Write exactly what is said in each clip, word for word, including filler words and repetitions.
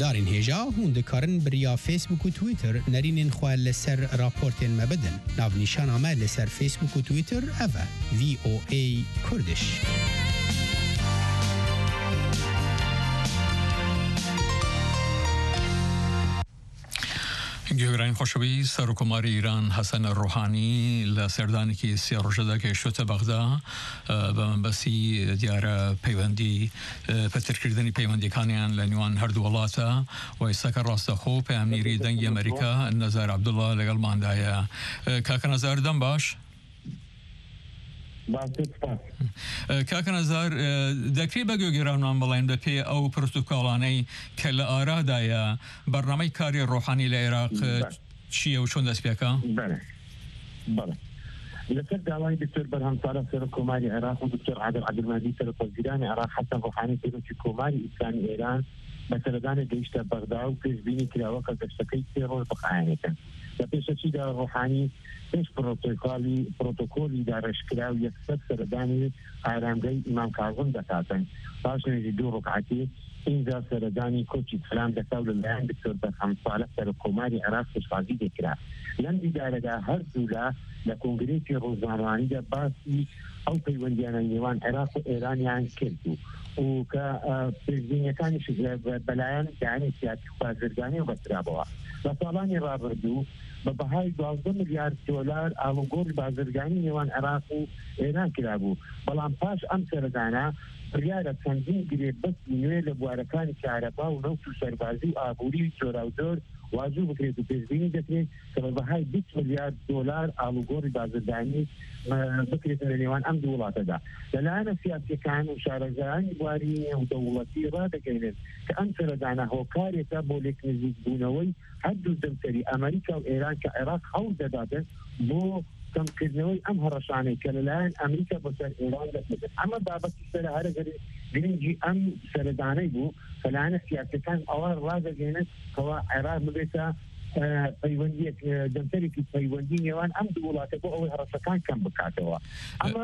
هەوادارین هێژا هون دikarin biriya Facebook û Twitter nerînên xwe li ser raportên me bidin. Navnîşana me li ser Facebook û Twitter ev e V O A Kurdiş. گەورەی خۆشەوی سەرۆکۆماری ئیران حەسەن ڕۆحانی لە سەردانێکی سێ ڕۆژەدا کە گەیشتووەتە بەغدا بە منبەستی دیارە پەیوەندی پەترکردنی پەیوەندیەکانیان لە نێوان هەردوو وڵاتە و ئێستاکە ڕاستەخۆ پەیامگیری دەنگی ئەمریکا نەزار عەبدوڵڵا لەگەڵماندایە. کاکە نەزار دەم باش؟ کاکە نەزار دەکرێت بە گوێگرانمان بڵێن بە پێی ئەو پرۆتۆکۆڵانەی کە لە ئارادایە بەرنامەی کاری ڕۆحانی لە عێراق چییە و چۆن دەست پێکە؟ لەسەر داوای دکتۆر بەرهەمسالار سەرۆکۆماری عێراق و دکتۆر عادل عەبدولمەجید سەرۆکوەزیرانی عێراق حەسەن ڕۆحانی سەرۆکی کۆماری ئیسلامی ئێران بە سەردانی گەیشتە بەغدا و پێشبینی کراوە کە گەشتەکەی سێ ڕۆژ بقایەنێتن. لە پێشەچیدا ڕۆحانی پێش پرۆتۆکۆلی پرۆتۆکۆلی داڕێژکرا و یەکسەر سەردانی ئارامگەی ئیمام کاظم دەکاتن. پاش نوێژی دوو ڕۆکعەتی اینجا سەردانی کۆچی سلام دەکات لەلایەن دکتۆر بەرهەمسالار سەرۆکۆماری عێراق پێشوازی دەکرا. لەم دیدارەدا هەردوو لە لە کۆنگرێسی ڕۆژنامەوانیدا باسی ئەو پەیوەندیانە نێوان عێراق و ئێرانیان کرد و کە پێشبینیەکانیش بەلایەن داهانی سیاسی و بازرگانی بەسرابەوە. لە ساڵانی ڕابردوو بە بەهای دوازدە ملیارد دۆلار ئاڵوگۆڕی بازرگانی نێوان عێراق و ئێران کرابوو. بەڵام پاش ئەم سەردانە بڕیارە چەندین گرێ بەستی نوێ لە بوارەکانی کارەبا و نەوت و سەربازی و ئابووری جۆرا و جۆر واجوو بکرێت و پێشبینی دەکرێت کە بە بەهای بیست ملیارد دۆلار ئاڵوگۆڕی بازرگانی بکرێتە لە نێوان ئەم دوو وڵاتەدا. لەلایەنە سیاسیەکان و شارەزایانی بواری نێودەوڵەتی ڕادەگەێنن کە ئەم سەردانە هۆکارێکە بۆ لێک نزیکبوونەوەی هەردوو دەمسەری ئەمریکا و ئێران کە عێراق هەوڵ دەداتن بۆ کەمکردنەوەی ئەم هەڕەشانەی کە لەلایەن ئەمریکا بەسەر ئێران دەکرێت. ئەمە بابەتی سەرهەرە گرنگی ئەم سەردانەی بوو کە لایەنە سیاسیەکان ئەوە ڕادەگەێنن کەوا عێراق ببێتە پەیوەندیەک دەمسەرێکی پەیوەندی نێوان ئەم دوو وڵاتە بۆ ئەوەی هەڕەشەکان کەم بکاتەوە. ئەمە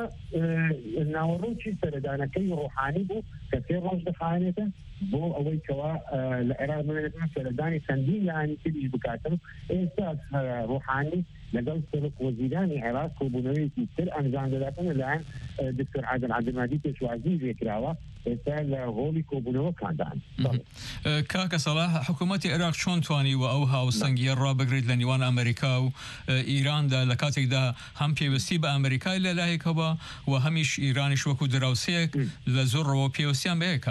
ناوەڕۆکی سەردانەکەی ڕۆحانی بوو کە سێ ڕۆژ دەخانێتە بۆ ئەوەی کەوا لە عێراق ببێتە سەردانی چەندین لایەنی تریش بکاتن. ئێستا ڕۆحانی لەگەڵ سەرۆکوەزیرانی عێراق کۆبوونەوەیەکی تر ئەنجام دەداتن لەلایەن دکتۆر عادل عەبدولمەجید پێشوازی لێکراوە ئێستا لە ڕۆڵی کۆبوونەوەکاندان. کاکە سەلاح حکوومەتی عێراق چۆن توانیوە ئەو هاوسەنگیە ڕابگریت لە نێوان ئەمریکا و ئیراندا لە کاتێکدا هەم پێویستی بە ئەمریکای لەلایەکەوە و هەمیش ئیرانیش وەکو دراوسەیەک لە زۆر ڕەوە پێویستیان بەیەکە؟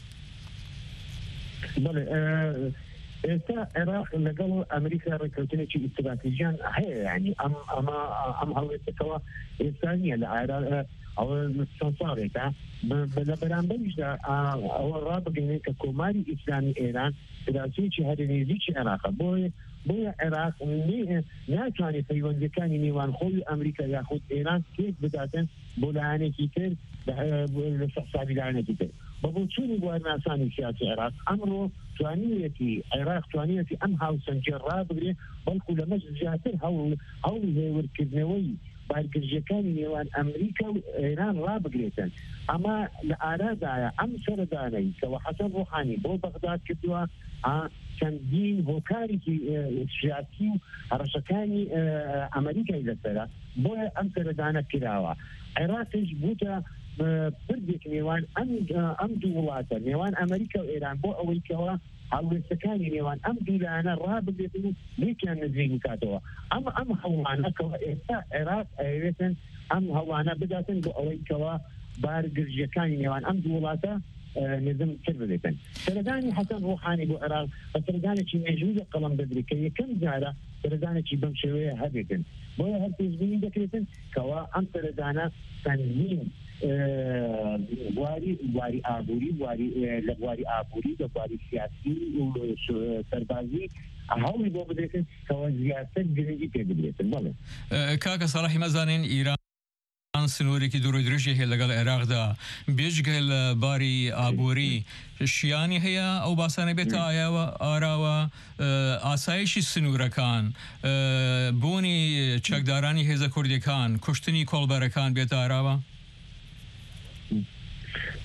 ئێستا عێراق لەگەڵ ئەمریکا ڕێککەوتنێکی ئیستراتیژیان هەیە، یعنی ئەم ئەمە ئەم هەڵوێستەوە ئێستا نییە لە عێراق ئەوە چەند ساڵێکە لە بەرامبەریشدا ئەوە ڕابگەینێت کە کۆماری ئیسلامی ئێران دراوسەیەکی هەرێنێزیی عێراقە. بۆیە بۆیە عێراق ناتوانێت پەیوەندیەکانی نێوان خۆی ئەمریکا یاخود ئێران تێک بداتن بۆ لایەنێکی تر لە سەحسابی لایەنێکی تر. بە بۆچوونی بوارناسانی سیاسی عێراق ئەمڕۆ توانیەتی عێراق توانیەتی ئەم هاوسەنگیە ڕابگرێت، بەڵکو لەمەش زیاتر هەوڵی هێورکردنەوەی بارگرژیەکانی نێوان ئەمریکا و ئێران ڕابگرێتن. ئەمە لە ئارادایە ئەم سەردانەی کەوە حەسەن ڕۆحانی بۆ بەغداد کردووە چەندین هۆکارێکی سیاسی و هەڕەشەکانی ئەمریکای لەسەرە بۆیە ئەم سەردانە کراوە. عێراقیش بووتە پردێک نێوان ئەم دوو وڵاتە نێوان ئەمریکا و ئێران بۆ ئەوەی کەوە هەڵوێستەکانی نێوان ئەم دوولایەنە ڕابگرێتن و لێکیان نزیک بکاتەوە. ئەم ئەم هەوڵانەکەوە ئێستا عێراق ئەوێتن ئەم هەوڵانە بداتن بۆ ئەوەی کەوە بارگرژیەکانی نێوان ئەم دوو وڵاتە نظم تر بدێتن. سەردانی حەسەن ڕۆحانی بۆ عێراق بە سەردانێکی مێژووی قەڵەم دەدرێت کە یەکەم جارە سەردانێکی بەم شێوەیە هەبێتن. بۆیە هەر پێشبینی دەکرێتن کەوا ئەم سەردانە چەندین بواری بواری ئابووری لە بواری ئابووری لە بواری سیاسی و سەربازی هەوڵی بۆ بدرێتن کەەوە زیاتر گرنگی پێ بدرێتن. بەڵێ کاکە سەلاحی مەزانین ئیران سنوورێکی دوور و درێژی هەیە لەگەڵ عێراقدا بێجگە لە باری ئابووری شیانی هەیە ئەو باسانە بێتە ئایاوە ئاراوە ئاسایشی سنوورەکان بوونی چەکدارانی هێزە کوردیەکان کوشتنی کۆڵبەرەکان بێتە ئاراوە؟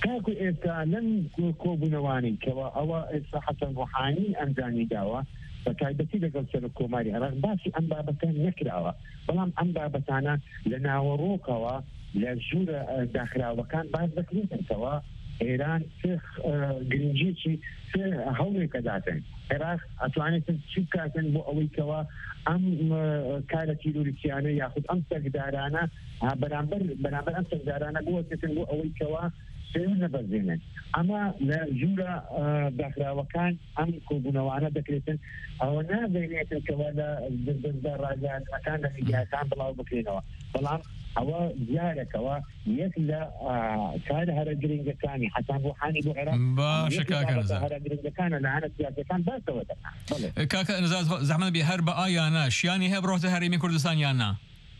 كاكو إيسا لن كوبنواني كوا أو إيسا حسن روحاني أمداني داوا فكايبتي لقل سر كوماري عراق باسي أم بابتان نكراوا بلام أم بابتانا لنا وروكوا لجورة داخلها وكان بعد ذكرين كوا إيران فيخ جرينجيتي في هولي كداتن عراق أتواني تنشيب كاتن بو أوي كوا أم كالتي لوريتيانا ياخد أم تقدارانا برامبر برامبر أم تقدارانا بو تتن بو أوي كوا سيونا بزينن أما لجورة داخلها وكان أم كوبونوانا دكريتن أو نا بينيتن كوا دا دزدر راجان مكان لني جهتان بلاو بكرينوا بلام أو زيارة كوا يكلا كان هذا جرينج كاني حسن روحاني بعراق باشا كاكا نزار هذا جرينج كان لعنة سياسة كان بس وده كاكا نزار زحمة بهرب آيانا شياني هي بروحة هرمي كردستان يانا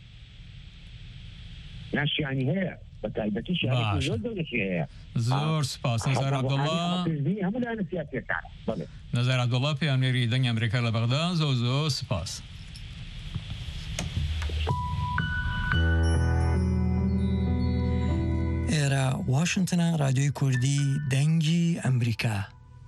ناش يعني هي بتايبتي شيء زود شيء زور سپاس نزار عبد الله هم لعنة سياسة كان نزار عبد الله في أميري دنيا أمريكا لبغداد زو زو سپاس إيرا واشنطن راديو كردي دنجي أمريكا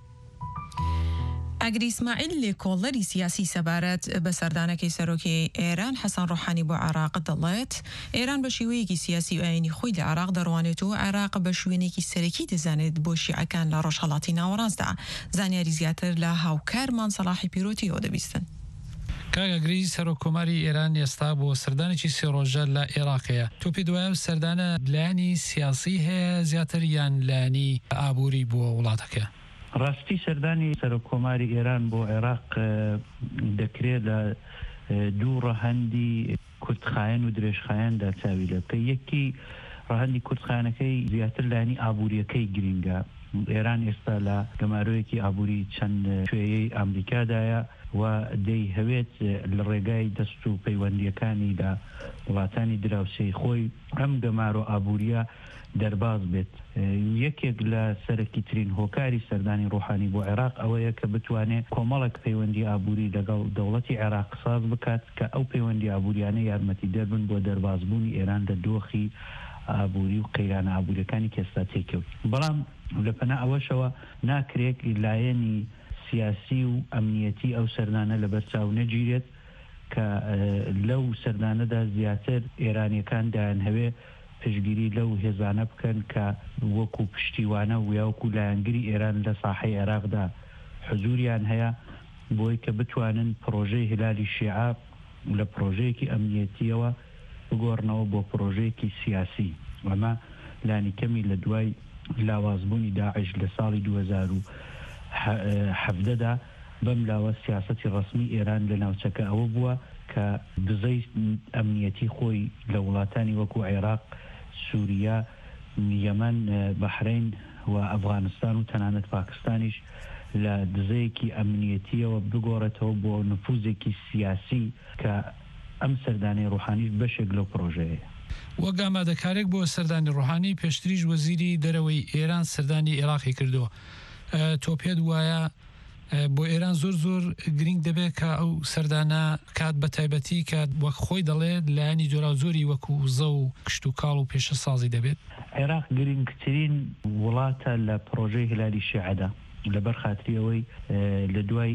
ئەگری ئیسماعیل لێکۆڵەری سیاسی سەبارەت بە سەردانەکەی سەرۆکی ئێران حەسەن ڕۆحانی بۆ عێراق دەڵێت ئێران بە شێوەیەکی سیاسی و ئاینی خۆی لە عێراق دەڕوانێت و عێراق بە شوێنێکی سەرەکی دەزانێت بۆ شیعەکان لە ڕۆژهەڵاتی ناوەڕاستدا. زانیاری زیاتر لە هاوکارمان سەلاحی پیرۆتیەوە دەبیستن. کاگەگری سەرۆکۆماری ئێران ئێستا بۆ سەردانێکی سێ ڕۆژە لە عێراقەیە. تۆ پێ دوایە سەردانە لایەنی سیاسی هەیە زیاتر یان لایەنی ئابووری بۆ وڵاتەکە؟ ڕاستی سەردانی سەرۆکۆماری ئێران بۆ عێراق دەکرێت لە دوو ڕەهەندی کورتخایەن و درێژخایەندا چاوی لە کە یەکی ڕەهەندی کورتخایەنەکەی زیاتر لایەنی ئابووریەکەی گرینگە. ئێران ئێستا لە گەمارۆیەکی ئابووری چەند شوێیەی ئەمریکادایە و دەی هەوێت لە ڕێگای دەست و پەیوەندیەکانی لە وڵاتانی دراوسێی خۆی ئەم گەمارۆ ئابووریە دەرباز بێت. یەکێک لە سەرەکی ترین هۆکاری سەردانی ڕۆحانی بۆ عێراق ئەوەیە کە بتوانێت کۆمەڵێک پەیوەندی ئابووری لەگەڵ دەوڵەتی عێراق ساز بکات کە ئەو پەیوەندی ئابووریانە یارمەتی دەربن بۆ دەربازبوونی ئێران لە دۆخی ئابووری و قەیرانە ئابووریەکانی کە ئێستا تێکەوت. بەڵام لە پەنا ئەوەشەوە ناکرێت لایەنی سیاسی و ئەمنیەتی ئەو سەردانە لە بەرچاو نەگیرێت کە لەو سەردانەدا زیاتر ئێرانیەکان دایان هەوێ پشگیری لەو هێزانە بکەن کە وەکو پشتیوانە و یاوەکو لایەنگری ئێران لە ساحەی عێراقدا حزوریان هەیە بۆی کە بتوانن پرۆژەی هلالی شیعە لە پرۆژەیەکی ئەمنیەتیەوە بگۆڕنەوە بۆ پرۆژەیەکی سیاسی. ئەمە لانی کەمی لە دوای لاوازبوونی داعش لە ساڵی دوو هەزار و حەڤدەدا بەم لاوە سیاسەتی ڕسمی ئێران لە ناوچەکە ئەوە بووە کە دزەی ئەمنیەتی خۆی لە وڵاتانی وەکو عێراق، سووریا، یەمەن، بەحرین و ئەفغانستان و تەنانەت پاکستانیش لە دزەیەکی ئەمنیەتیەوە بگۆڕێتەوە بۆ نفوزێکی سیاسی کە ئەم سەردانی ڕۆحانیش بەشێک لەو پرۆژەیە. وەک ئامادەکارێک بۆ سەردانی ڕۆحانی پێشتریش وەزیری دەرەوەی ئێران سەردانی عێراقی کردووە. تۆ پێت وایە بۆ ئێران زۆر زۆر گرنگ دەبێت کە ئەو سەردانە کات بە تایبەتی کات وەک خۆی دەڵێت لایەنی جۆرا زۆری وەکو زە و کشت و کاڵ و پێشە سازی دەبێت؟ عێراق گرنگترین وڵاتە لە پرۆژەی هلالی شیعەدا لەبەر خاتری ئەوەی لە دوای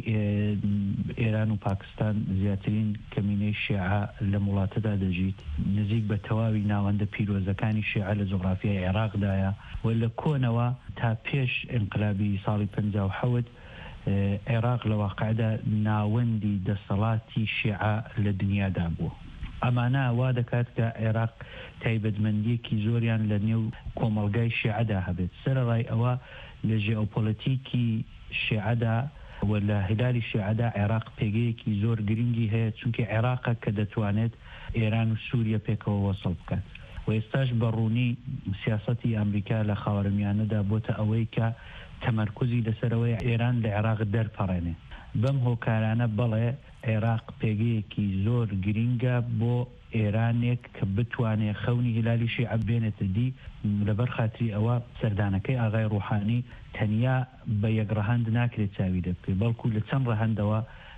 ئێران و پاکستان زیاترین کەمینەی شیعە لە وڵاتەدا دەژیت. نزیک بە تەواوی ناوەندە پیرۆزەکانی شیعە لە جوغرافیای عێراقدایە و لە کۆنەوە تا پێش ئینقلابی ساڵی پەنجا و حەوت عێراق لە واقعدا ناوەندی دەسەڵاتی شیعە لە دنیادا بووە. ئەمانە وا دەکات کە عێراق تایبەتمەندیەکی زۆریان لە نێو کۆمەڵگای شیعەدا هەبێت. سەرەڕای ئەوە لە ژێئۆپۆلیتیکی شیعەدا و لە هلالی شیعەدا عێراق پێگەیەکی زۆر گرنگی هەیە چونکە عێراقە کە دەتوانێت ئێران و سووریا پێکەوە وەسڵ بکات. و ئێستاش بەڕوونی سیاسەتی ئەمریکا لە خاوەرمیانەدا بۆتە ئەوەی کە تەمەرکوزی لەسەرەوەی ئێران لە عێراق دەرپەڕێنێ. بەم هۆکارانە بەڵێ عێراق پێگەیەکی زۆر گرینگە بۆ ئێرانێک کە بتوانێت خەونی هلالی شیعە بێنێتە دی. لەبەر خاتری ئەوە سەردانەکەی ئاغای ڕۆحانی تەنیا بە یەک ڕەهەند ناکرێت چاوی دەبکرێت بەڵکو لە چەند ڕەهەندەوە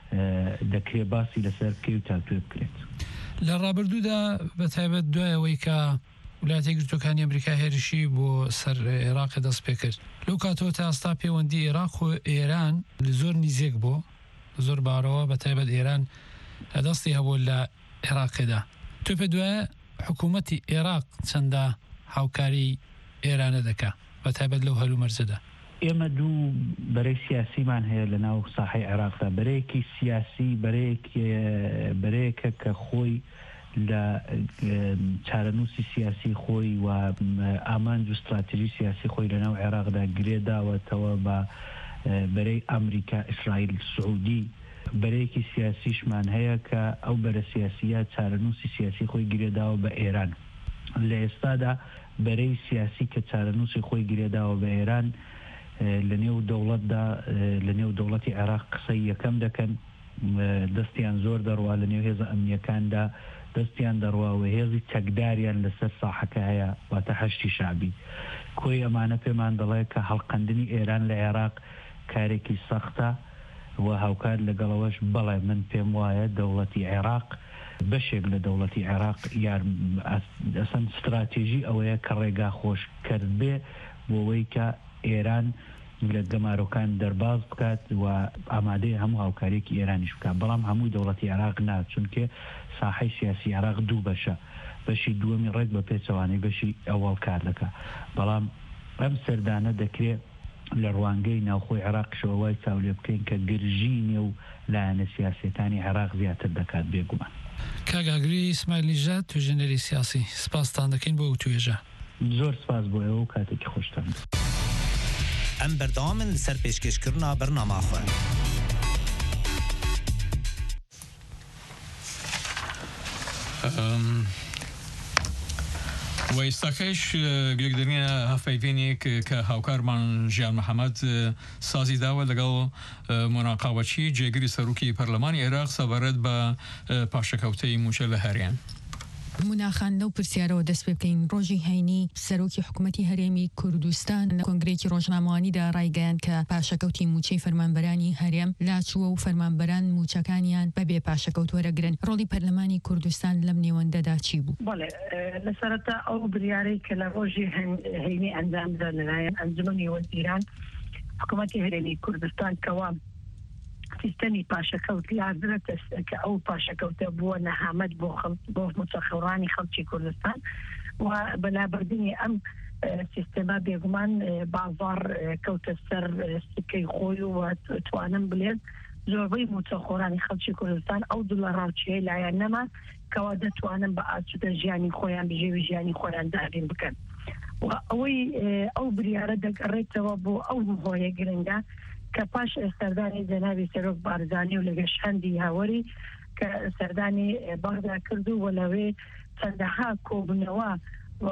دەکرێت باسی لەسەر بکەی و تاکوێ بکرێت. لە ڕابردوودا بە تایبەت دوایەوەی کە ولايەتە یەکگرتووەکانی ئەمریکا هێرشی بۆ سەر عێراق دەست پێ کرد لەو کاتەوە تا ئێستا پەیوەندی عێراق و ئێران زۆر نزیک بوو زۆر بارەوە بە تایبەت ئێران دەستی هەبوو لە عێراقیدا تۆ پێ دوایە حکوومەتی عێراق چەندە هاوکاری ئێرانە دەکا بە تایبەت لەو هەلو مەرجەدا ئێمە دوو بەرەی سیاسیمان هەیە لە ناو ساحەی عێراقدا بەرەیەکی سیاسی بەرەیەکە کە خۆی لە چارەنووسی سیاسی خۆی و ئامانج و استراتیژی سیاسی خۆی لە ناو عێراقدا گرێداوەتەوە بە بەرەی ئەمریکا ئیسرائیل سعودی بەرەیەکی سیاسیشمان هەیە کە ئەو بەرە سیاسیە چارەنووسی سیاسی خۆی گرێداوە بە ئێران لە ئێستادا بەرەی سیاسی کە چارەنووسی خۆی گرێداوە بە ئێران لە نێو دەوڵەتدا لە نێو دەوڵەتی عێراق قسەی یەکەم دەکەن دەستیان زۆر دەڕوا لە نێو هێزە ئەمنیەکاندا دەستیان دەڕواوە هێزی تەکداریان لەسەر ساحەکە هەیە واتە هەشتی شعبی کۆی ئەمانە پێمان دەڵێ کە هەڵقەندنی ئێران لە عێراق کارێکی سەختە و هاوکار لەگەڵەوەش بەڵێ من پێم وایە دەوڵەتی عێراق بەشێک لە دەوڵەتی عێراق یار ئەسەن استراتێژی ئەوەیە کە ڕێگا خۆش کرد بێ بۆەوەی کە ئێران لە گەمارۆکان دەرباز بکات و ئامادەی هەموو هاوکارێکی ئێرانیش بکات بەڵام هەمووی دەوڵەتی عێراق نا چونکە ساحەی سیاسی عێراق دوو بەشە بەشی دووەمی ڕێک بە پێچەوانەی بەشی ئەوەڵ کار دەکات بەڵام ئەم سەردانە دەکرێت لە ڕوانگەی ناوخۆی عێراقشەوە وای چاولێ بکەین کە گرژینێ و لایەنە سیاسەتانی عێراق زیاتر دەکات بێگومان کاگاگری ئیسماعیلیژاد توێژەنەری سیاسی سپاستان دەکەین بۆ ئەو توێژە زۆر سپاس بۆ ئێوە و کاتێکی خۆشتان ئەم بەردەوامن لەسەر پێشکەشکردنا بەرنامەخۆ و ئێستاکەش گوێگرتنە هەفەیڤێنێک کە هاوکارمان ژیان محەممەد سازی داوە لەگەڵ مۆناقاوەچی جێگری سەرروکی پەرلەمانی عێراق سەبارەت بە پاشەکەوتەی موچە لە هەریان مناخان لەو پرسیارەوە دەست پێ بکەین ڕۆژی هەینی سەرۆکی حکوومەتی هەرێمی کوردستان لە کۆنگرێکی ڕۆژنامەوانیدا ڕایگەیاند کە پاشەکەوتی موچەی فەرمانبەرانی هەرێم لاچووە و فەرمانبەران موچەکانیان بەبێ پاشەکەوت وەرەگرن ڕۆڵی پەرلەمانی کوردستان لەم نێوەندەدا چی بوو؟ بەڵێ لە سەرەتا ئەو بریارەی کە لە ڕۆژی هەینی ئەنجامدا لەلایەن ئەنجومەنی وەزیران حکوومەتی هەرێمی کوردستان کەوا سیستەمی پاشەکەوت یادرێتە کە ئەو پاشەکەوتە بووە نەهامەت بۆ بۆ متەخەڕانی خەڵکی کوردستان و بەلابردنی ئەم سیستەما بێگومان بازار کەوتە سەر سکەی خۆی و توانم بڵێن زۆربەی متەخۆرانی خەڵکی کوردستان ئەو دوڵە ڕاوچەیە لایەن نەما کەوا دەتوانن بە ئاسوودە ژیانی خۆیان بژێوی ژیانی خۆیان دابین بکەن و ئەوەی ئەو بریارە دەگەڕێتەوە بۆ ئەو هۆیە گرنگە کە پاش سەردانی جەنابی سەرۆک بارزانی و لەگەش هەندی هاوەری کە سەردانی بەغدا کرد و وەلەوێ چەندەها کۆبنەوە و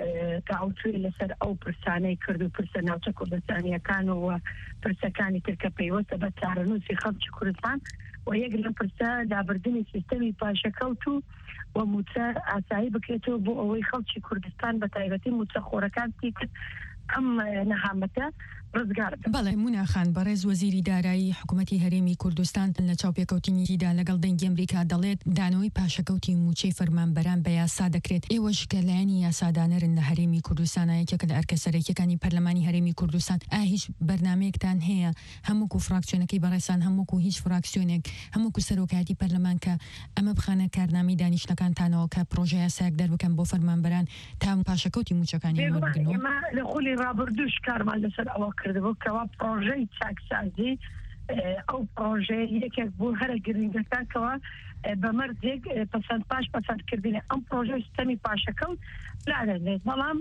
تاوتوێ لەسەر ئەو پرسانەی کرد و پرسە ناوچە کوردستانیەکان و پرسەکانی ترکە پەیوەستە بە چارەنووسی خەڵکی کوردستان و یەک لە پرسە لابردنی سیستەمی پاشەکەوت و و موچە ئاسایی بکرێتەوە بۆ ئەوەی خەڵکی کوردستان بە تایبەتی موچەخۆرەکان تیکرد ئەم نەهامەتە ڕزگار بەڵێ موناخان بەڕێز وەزیری دارایی حکوومەتی هەرێمی کوردستان لە چاوپێکەوتنیدا لەگەڵ دەنگی ئەمریکا دەڵێت دانەوەی پاشەکەوتی موچەی فەرمانبەران بە یاسا دەکرێت ئێوەش کە لایەنی یاسادانەرن لە هەرێمی کوردستانە یەکێک لە ئەرکە سەرەکیەکانی پەرلەمانی هەرێمی کوردستان ئا هیچ بەرنامەیەکتان هەیە هەمووکو فراکسیۆنەکەی بەڕێسان هەمووکو هیچ فراکسیۆنێک هەمووکو سەرۆکایەتی پەرلەمان کە ئەمە بخانە کارنامەی دانیشتەکانتانەوە کە پرۆژە یاسایەک دەربکەن بۆ فەرمانبەران تا پاشەکەوتی موچەکانی لە خۆلی ڕابردوش کارمان لەسەر ئەوە کردبوو کەوا پرۆژەی چاکسازی ئەو پرۆژەیە یەکێک بوو هەرە گرنگەکانکەوە بەمەرجێک پەسەند پاش پەسەندکردنی ئەم پرۆژە سیستەمی پاشەکەوت لادەنێت بەڵام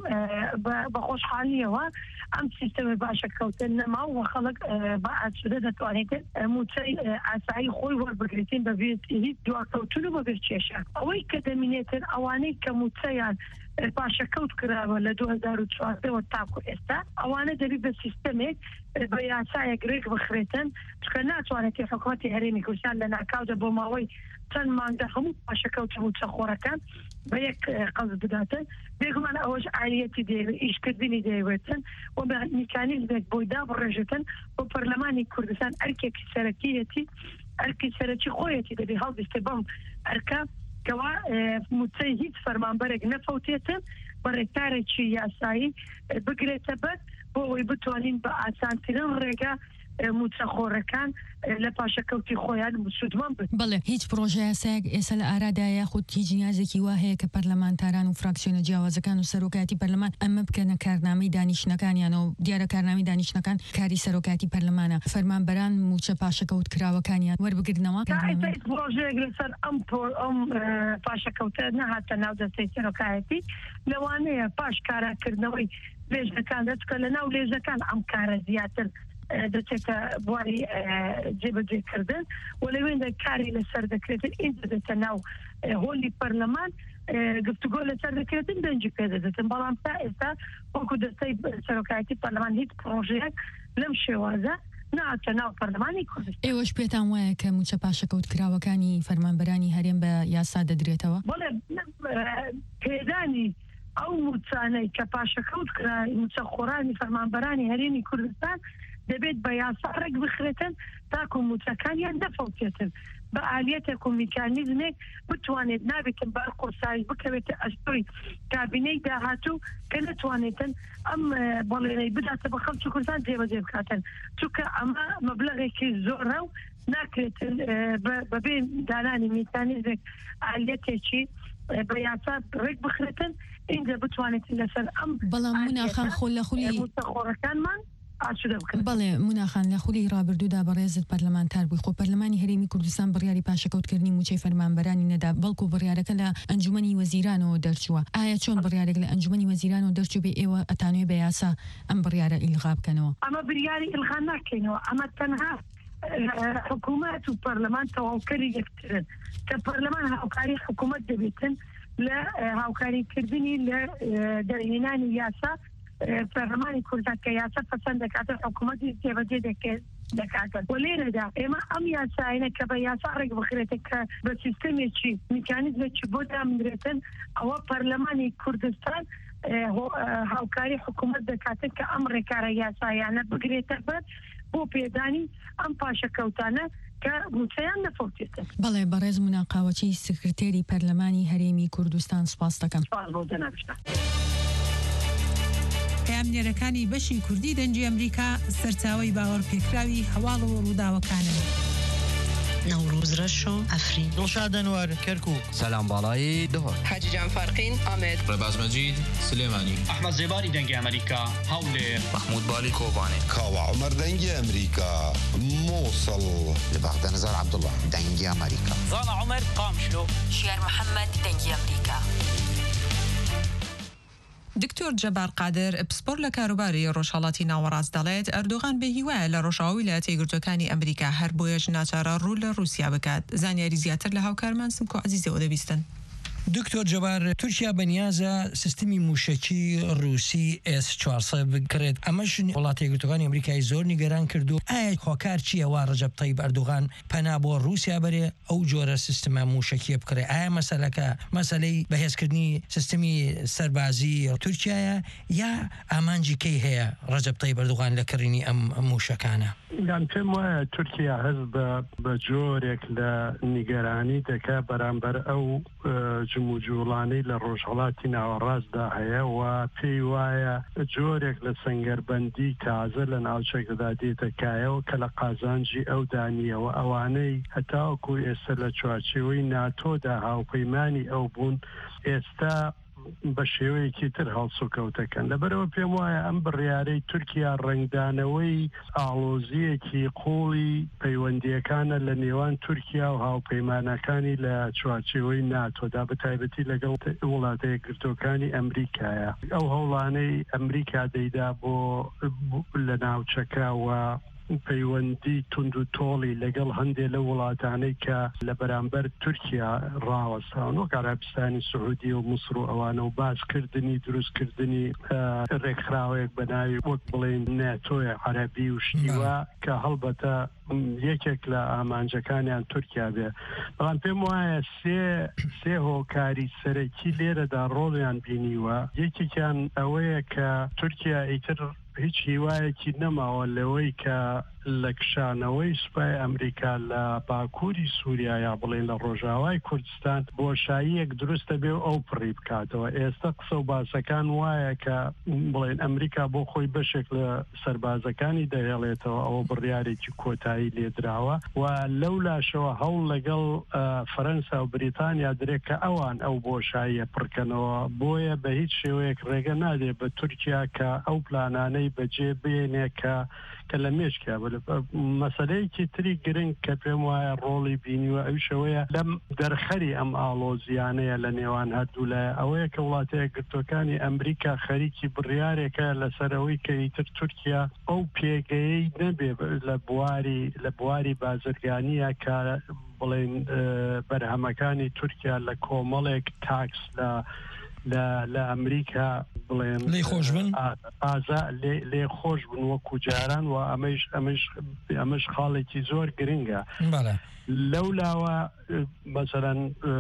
بە خۆشحالیەوە ئەم سیستەمی پاشەکەوتە نەما و خەڵک بە ئاسوودە دەتوانێت موچەی ئاسایی خۆی وەربگریتین بەبێت هیچ دواکەوتن و بەبێت کێشە ئەوەی کە دەمینێتن ئەوانەی کە موچەیان پاشەکەوت کراوە لە دوو هەزار و چواردەوە تاکو ئێستا ئەوانە دەبی بە سیستەمێک بە یاسایەک ڕێک بخرێتن چکە ناتوانێت حکوومەتی هەرێمی کوردستان لە ناکاودا بۆ ماوەی چەند مانگە هەموو پاشەکەوت موچەخۆرەکان بە یەک قەز بداتن بێگومان ئەوەش عالیەتی دەیەوێت ئیشکردنی دەیەوێتن و بە میکانیزمێک بۆی دابڕێژێتن بۆ پەرلەمانی کوردستان ئەرکێکی سەرەکیەتی ئەرکی سەرەکی خۆیەتی دەبێ هەڵبیستێ بەم ئەرکە کەوا موچەی هیچ فەرمانبەرێک نەفەوتێتن بەڕێکارێکی یاسایی بگرێتە بەر بۆ ئەوەی بتوانین بە ئاسانترین ڕێگە موچەخۆڕەکان لە پاشەکەوتی خۆیان سوودمان بن. بەڵێ هیچ پرۆژە یاسایەک ئێستا لە ئارادایە خودت هیچ نیازێکی وا هەیە کە پەرلەمانتاران و فراکسیۆنە جیاوازەکان و سەرۆکاتی پەرلەمان ئەمە بکەنە کارنامەی دانیشتنەکانیانەوە دیارە کارنامەی دانیشتنەکان کاری سەرۆکاتی پەرلەمانە فەرمانبەران موچە پاشەکەوت کراوەکانیان وەربگرنەوە پرۆژەیەک لەسەر ئەم ئەم پاشەکەوتە نەهاتە ناو دەستەی سەرۆکایەتی لەوانەیە پاش کاراکردنەوەی لێژەکان دەچکە لە ناو لێژەکان ئەم کارە زیاتر دەچێتە بواری جێبەجێکردن و لەوێندا کاری لەسەر دەکرێتن ئین دەدەتە ناو هۆلی پەرلەمان گفتوگۆ لەسەر دەکرێتن دەنجی پێ دەدەتن بەڵام تا ئێستا وەکو دەستەی سەرۆکایەتی پەرلەمان هیچ پرۆژەیەک لەم شێوازە نهاتە ناو پەرلەمانی کوردستان. ئێوەش پێتان وایە کە موچە پاشەکەوت کراوەکانی فەرمانبەرانی هەرێم بە یاسا دەدرێتەوە؟ بەڵێ پێدانی ئەو موچانەی کە پاشەکەوت کرا موچەخۆرانی فەرمانبەرانی هەرێمی کوردستان دەبێت بە یاسا ڕێک بخرێتن تاکو موچەکانیان دەفەوتێتن بە ئالیەتێک و میکانیزمێک بتوانێت نابێتن بە قۆسایی بکەوێتە ئەستۆی کابینەی داهاتوو کە نتوانێتن ئەم بەڵێنەی بداتە بە خەڵکی کوردستان جێبەجێ بکاتن چونکە ئەمە مەبلەغێکی زۆرە و ناکرێتن بەبێ دانانی میکانیزمێک ئالیەتێکی بە یاسا ڕێک بخرێتن اینجا بتوانێتن لەسەر ئەم بەڵام موناخان خۆ لە خولی موچەخۆڕەکانمان بەڵێ موناخان لە خولی ڕابردوودا بەڕێزت پەرلەمانتار بووی خۆ پەرلەمانی هەرێمی کوردستان بڕیاری پاشەکەوتکردنی موچەی فەرمانبەرانی نەدا بەڵکو بڕیارەکە لە ئەنجومەنی وەزیرانەوە دەرچووە ئایا چۆن بڕیارێک لە ئەنجومەنی وەزیرانەوە دەرچوو بێ ئێوە ئەتانوێ بە یاسا ئەم بڕیارە ئیلغا بکەنەوە؟ ئەمە بڕیاری ئیلغا ناکەینەوە ئەمە تەنها حکوومەت و پەرلەمان تەواوکەری یەکترن کە پەرلەمان هاوکاری حکوومەت دەبێتن لە هاوکاریکردنی لە دەرهێنانی یاسا پەرلەمانی کوردستان کە یاسا پەسەند دەکاتن حکوومەتی جێبەجێ دەکاتن و لێرەدا ئێمە ئەم یاساینە کە بە یاسا ڕێک بخرێتە کە بە سیستەمێکی میکانیزمێکی بۆ دامدرێتن ئەوە پەرلەمانی کوردستان هاوکاری حکوومەت دەکاتن کە ئەم ڕێکارە یاسایانە بگرێتە بەر بۆ پێدانی ئەم پاشەکەوتانە کە موچەیان نەفەوتێتن. بەڵێ بەڕێز موناقاوەچی سکرتێری پەرلەمانی هەرێمی کوردستان سپاس دەکەم. سپاس بۆ جەنابشتا. پامنێرەکانی بەشی کوردی دەنجی ئەمریکا سەرچاوی باوەڕ پێکراوی هەواڵ و ڕووداوەکانن. نوروز رشو افرین دڵشاد ئەنوەر کەرکووک سەلام باڵایی دهۆر حاجی جان فارقین ئامێد ڕێباز مەجید سلێمانی ئەحمەد زێباری دەنگی ئەمریکا هەولێر محمود بالی کۆبانێ کاوە عومەر دەنگی ئەمریکا مووسڵ لە بەغدە نەزار عەبدوڵڵا دەنگی ئەمریکا زانا عومەر قامشلۆ شێر محەممەد دەنگی ئەمریکا. دکتۆر جەبار قادر پسپۆر لە کاروباری ڕۆژهەڵاتی ناوەڕاست دەڵێت ئەردۆغان بە هیوایە لە ڕۆژاوی ویلایەتە یەکگرتووەکانی ئەمریکا هەر بۆیەش ناچارە ڕوو لە رووسیا بکات. زانیاری زیاتر لە هاوکارمان سمکۆ عەزیزەوە دەبیستن. دکتۆر جەبار تورکیا بەنیازە سیستمی موشکی رووسی ئێس چوارسەد بکرێت ئەمەش وڵاتی یەکگرتووەکانی ئەمریکای زۆر نیگەران کردو ئایا هۆکار چییە وا ڕەجەب تەیب ئەردۆغان پەنا بۆ رووسیا بەرێ ئەو جۆرە سیستمە موشکیە بکرێت ئایا مەسەلەکە مەسەلەی بەهێزکردنی سیستمی سەربازی تورکیایە یا ئامانجی کەی هەیە ڕەجەب تەیب ئەردۆغان لە کڕینی ئەم موشکانە؟ یان پێم وایە تورکیا هەست بە جۆرێک لە نیگەرانی دەکا بەرامبەر ئەو جموجوڵانەی لە ڕۆژهەڵاتی ناوەڕاستدا هەیە و پێی وایە جۆرێک لە سەنگەربەندی تازە لە ناوچەکەدا دێتەکایەوە کە لە قازانجی ئەو دانیەوە ئەوانەی هەتاوەکو ئێستا لە چوارچێوەی ناتۆدا هاوپەیمانی ئەو بوون ئێستا بە شێوەیەکی تر هەڵسوکەوتەکەن لەبەرەوە پێم وایە ئەم بڕیارەی تورکیا ڕنگدانەوەی ئاڵۆزیەکی قوڵی پەیوەندیەکانە لە نێوان تورکیا و هاوپەیمانەکانی لە چوارچێوەی ناتۆدا بەتایبەتی لەگەڵ وڵاتە یەکگرتووەکانی ئەمریکایە ئەو هەوڵانەی ئەمریکا دەیدا بۆ لە ناوچەکەوە پەیوەندی تونند و تۆڵی لەگەڵ هەندێک لە وڵاتانەی کە لە بەرامبەر تورکیا ڕاوەستان وەک عەرەبستانی سعودی و موسڵ و ئەوانە و باسکردنی دروستکردنی ڕێکخراوەیەک بە ناوی وەک بڵێن ناتۆیە عەرەبی و شتیوە کە هەڵبەتە یەکێک لە ئامانجەکانیان تورکیا بێ بەڵام پێم وایە سێ سێ هۆکاری سەرەکی لێرەدا ڕۆڵیان بینیوە یەکێکیان ئەوەیە کە تورکیا ئیتر هیچ هیوایەکی نەماوە لەوەی کە لە کشانەوەی سوپای ئەمریکا لە باکووری سووریا یا بڵێن لە ڕۆژاوای کوردستان بۆشاییەک دروستە بێ و ئەو پڕی بکاتەوە. ئێستا قسە و باسەکان وایە کە بڵێن ئەمریکا بۆ خۆی بەشێک لە سەربازەکانی دەهێڵێتەوە، ئەوە بڕیارێکی کۆتایی لێدراوە و لەو لاشەوە هەوڵ لەگەڵ فەرەنسا و بریتانیا درێت کە ئەوان ئەو بۆشاییە پڕکەنەوە. بۆیە بە هیچ شێوەیەک ڕێگە نادێ بە تورکیا کە ئەو پلانانەی بەجێ بێنێ کە کە لە مێشکە مەسەلەیەکی تری گرنگ کە پێم وایە ڕۆڵی بینیوە ئەوشەوەیە لەم دەرخەری ئەم ئاڵۆزیانەیە لە نێوان هەردوو لایە ئەوەیە کە وڵاتەیە گرتوەکانی ئەمریکا خەریکی بڕیارێکە لەسەرەوەی کە ئیتر تورکیا ئەو پێگەیەی نەبێ لە بواری لە بواری بازرگانیە کە بڵێن بەرهەمەکانی تورکیا لە کۆمەڵێک تاکس لە لە ئەمریکا بڵێن لێ خۆش بن ئازا لێ خۆش بن وەکو جاران و ئەمەش ئەمەش ئەمەش خاڵێکی زۆر گرنگە. لەولاوە مەسەرەن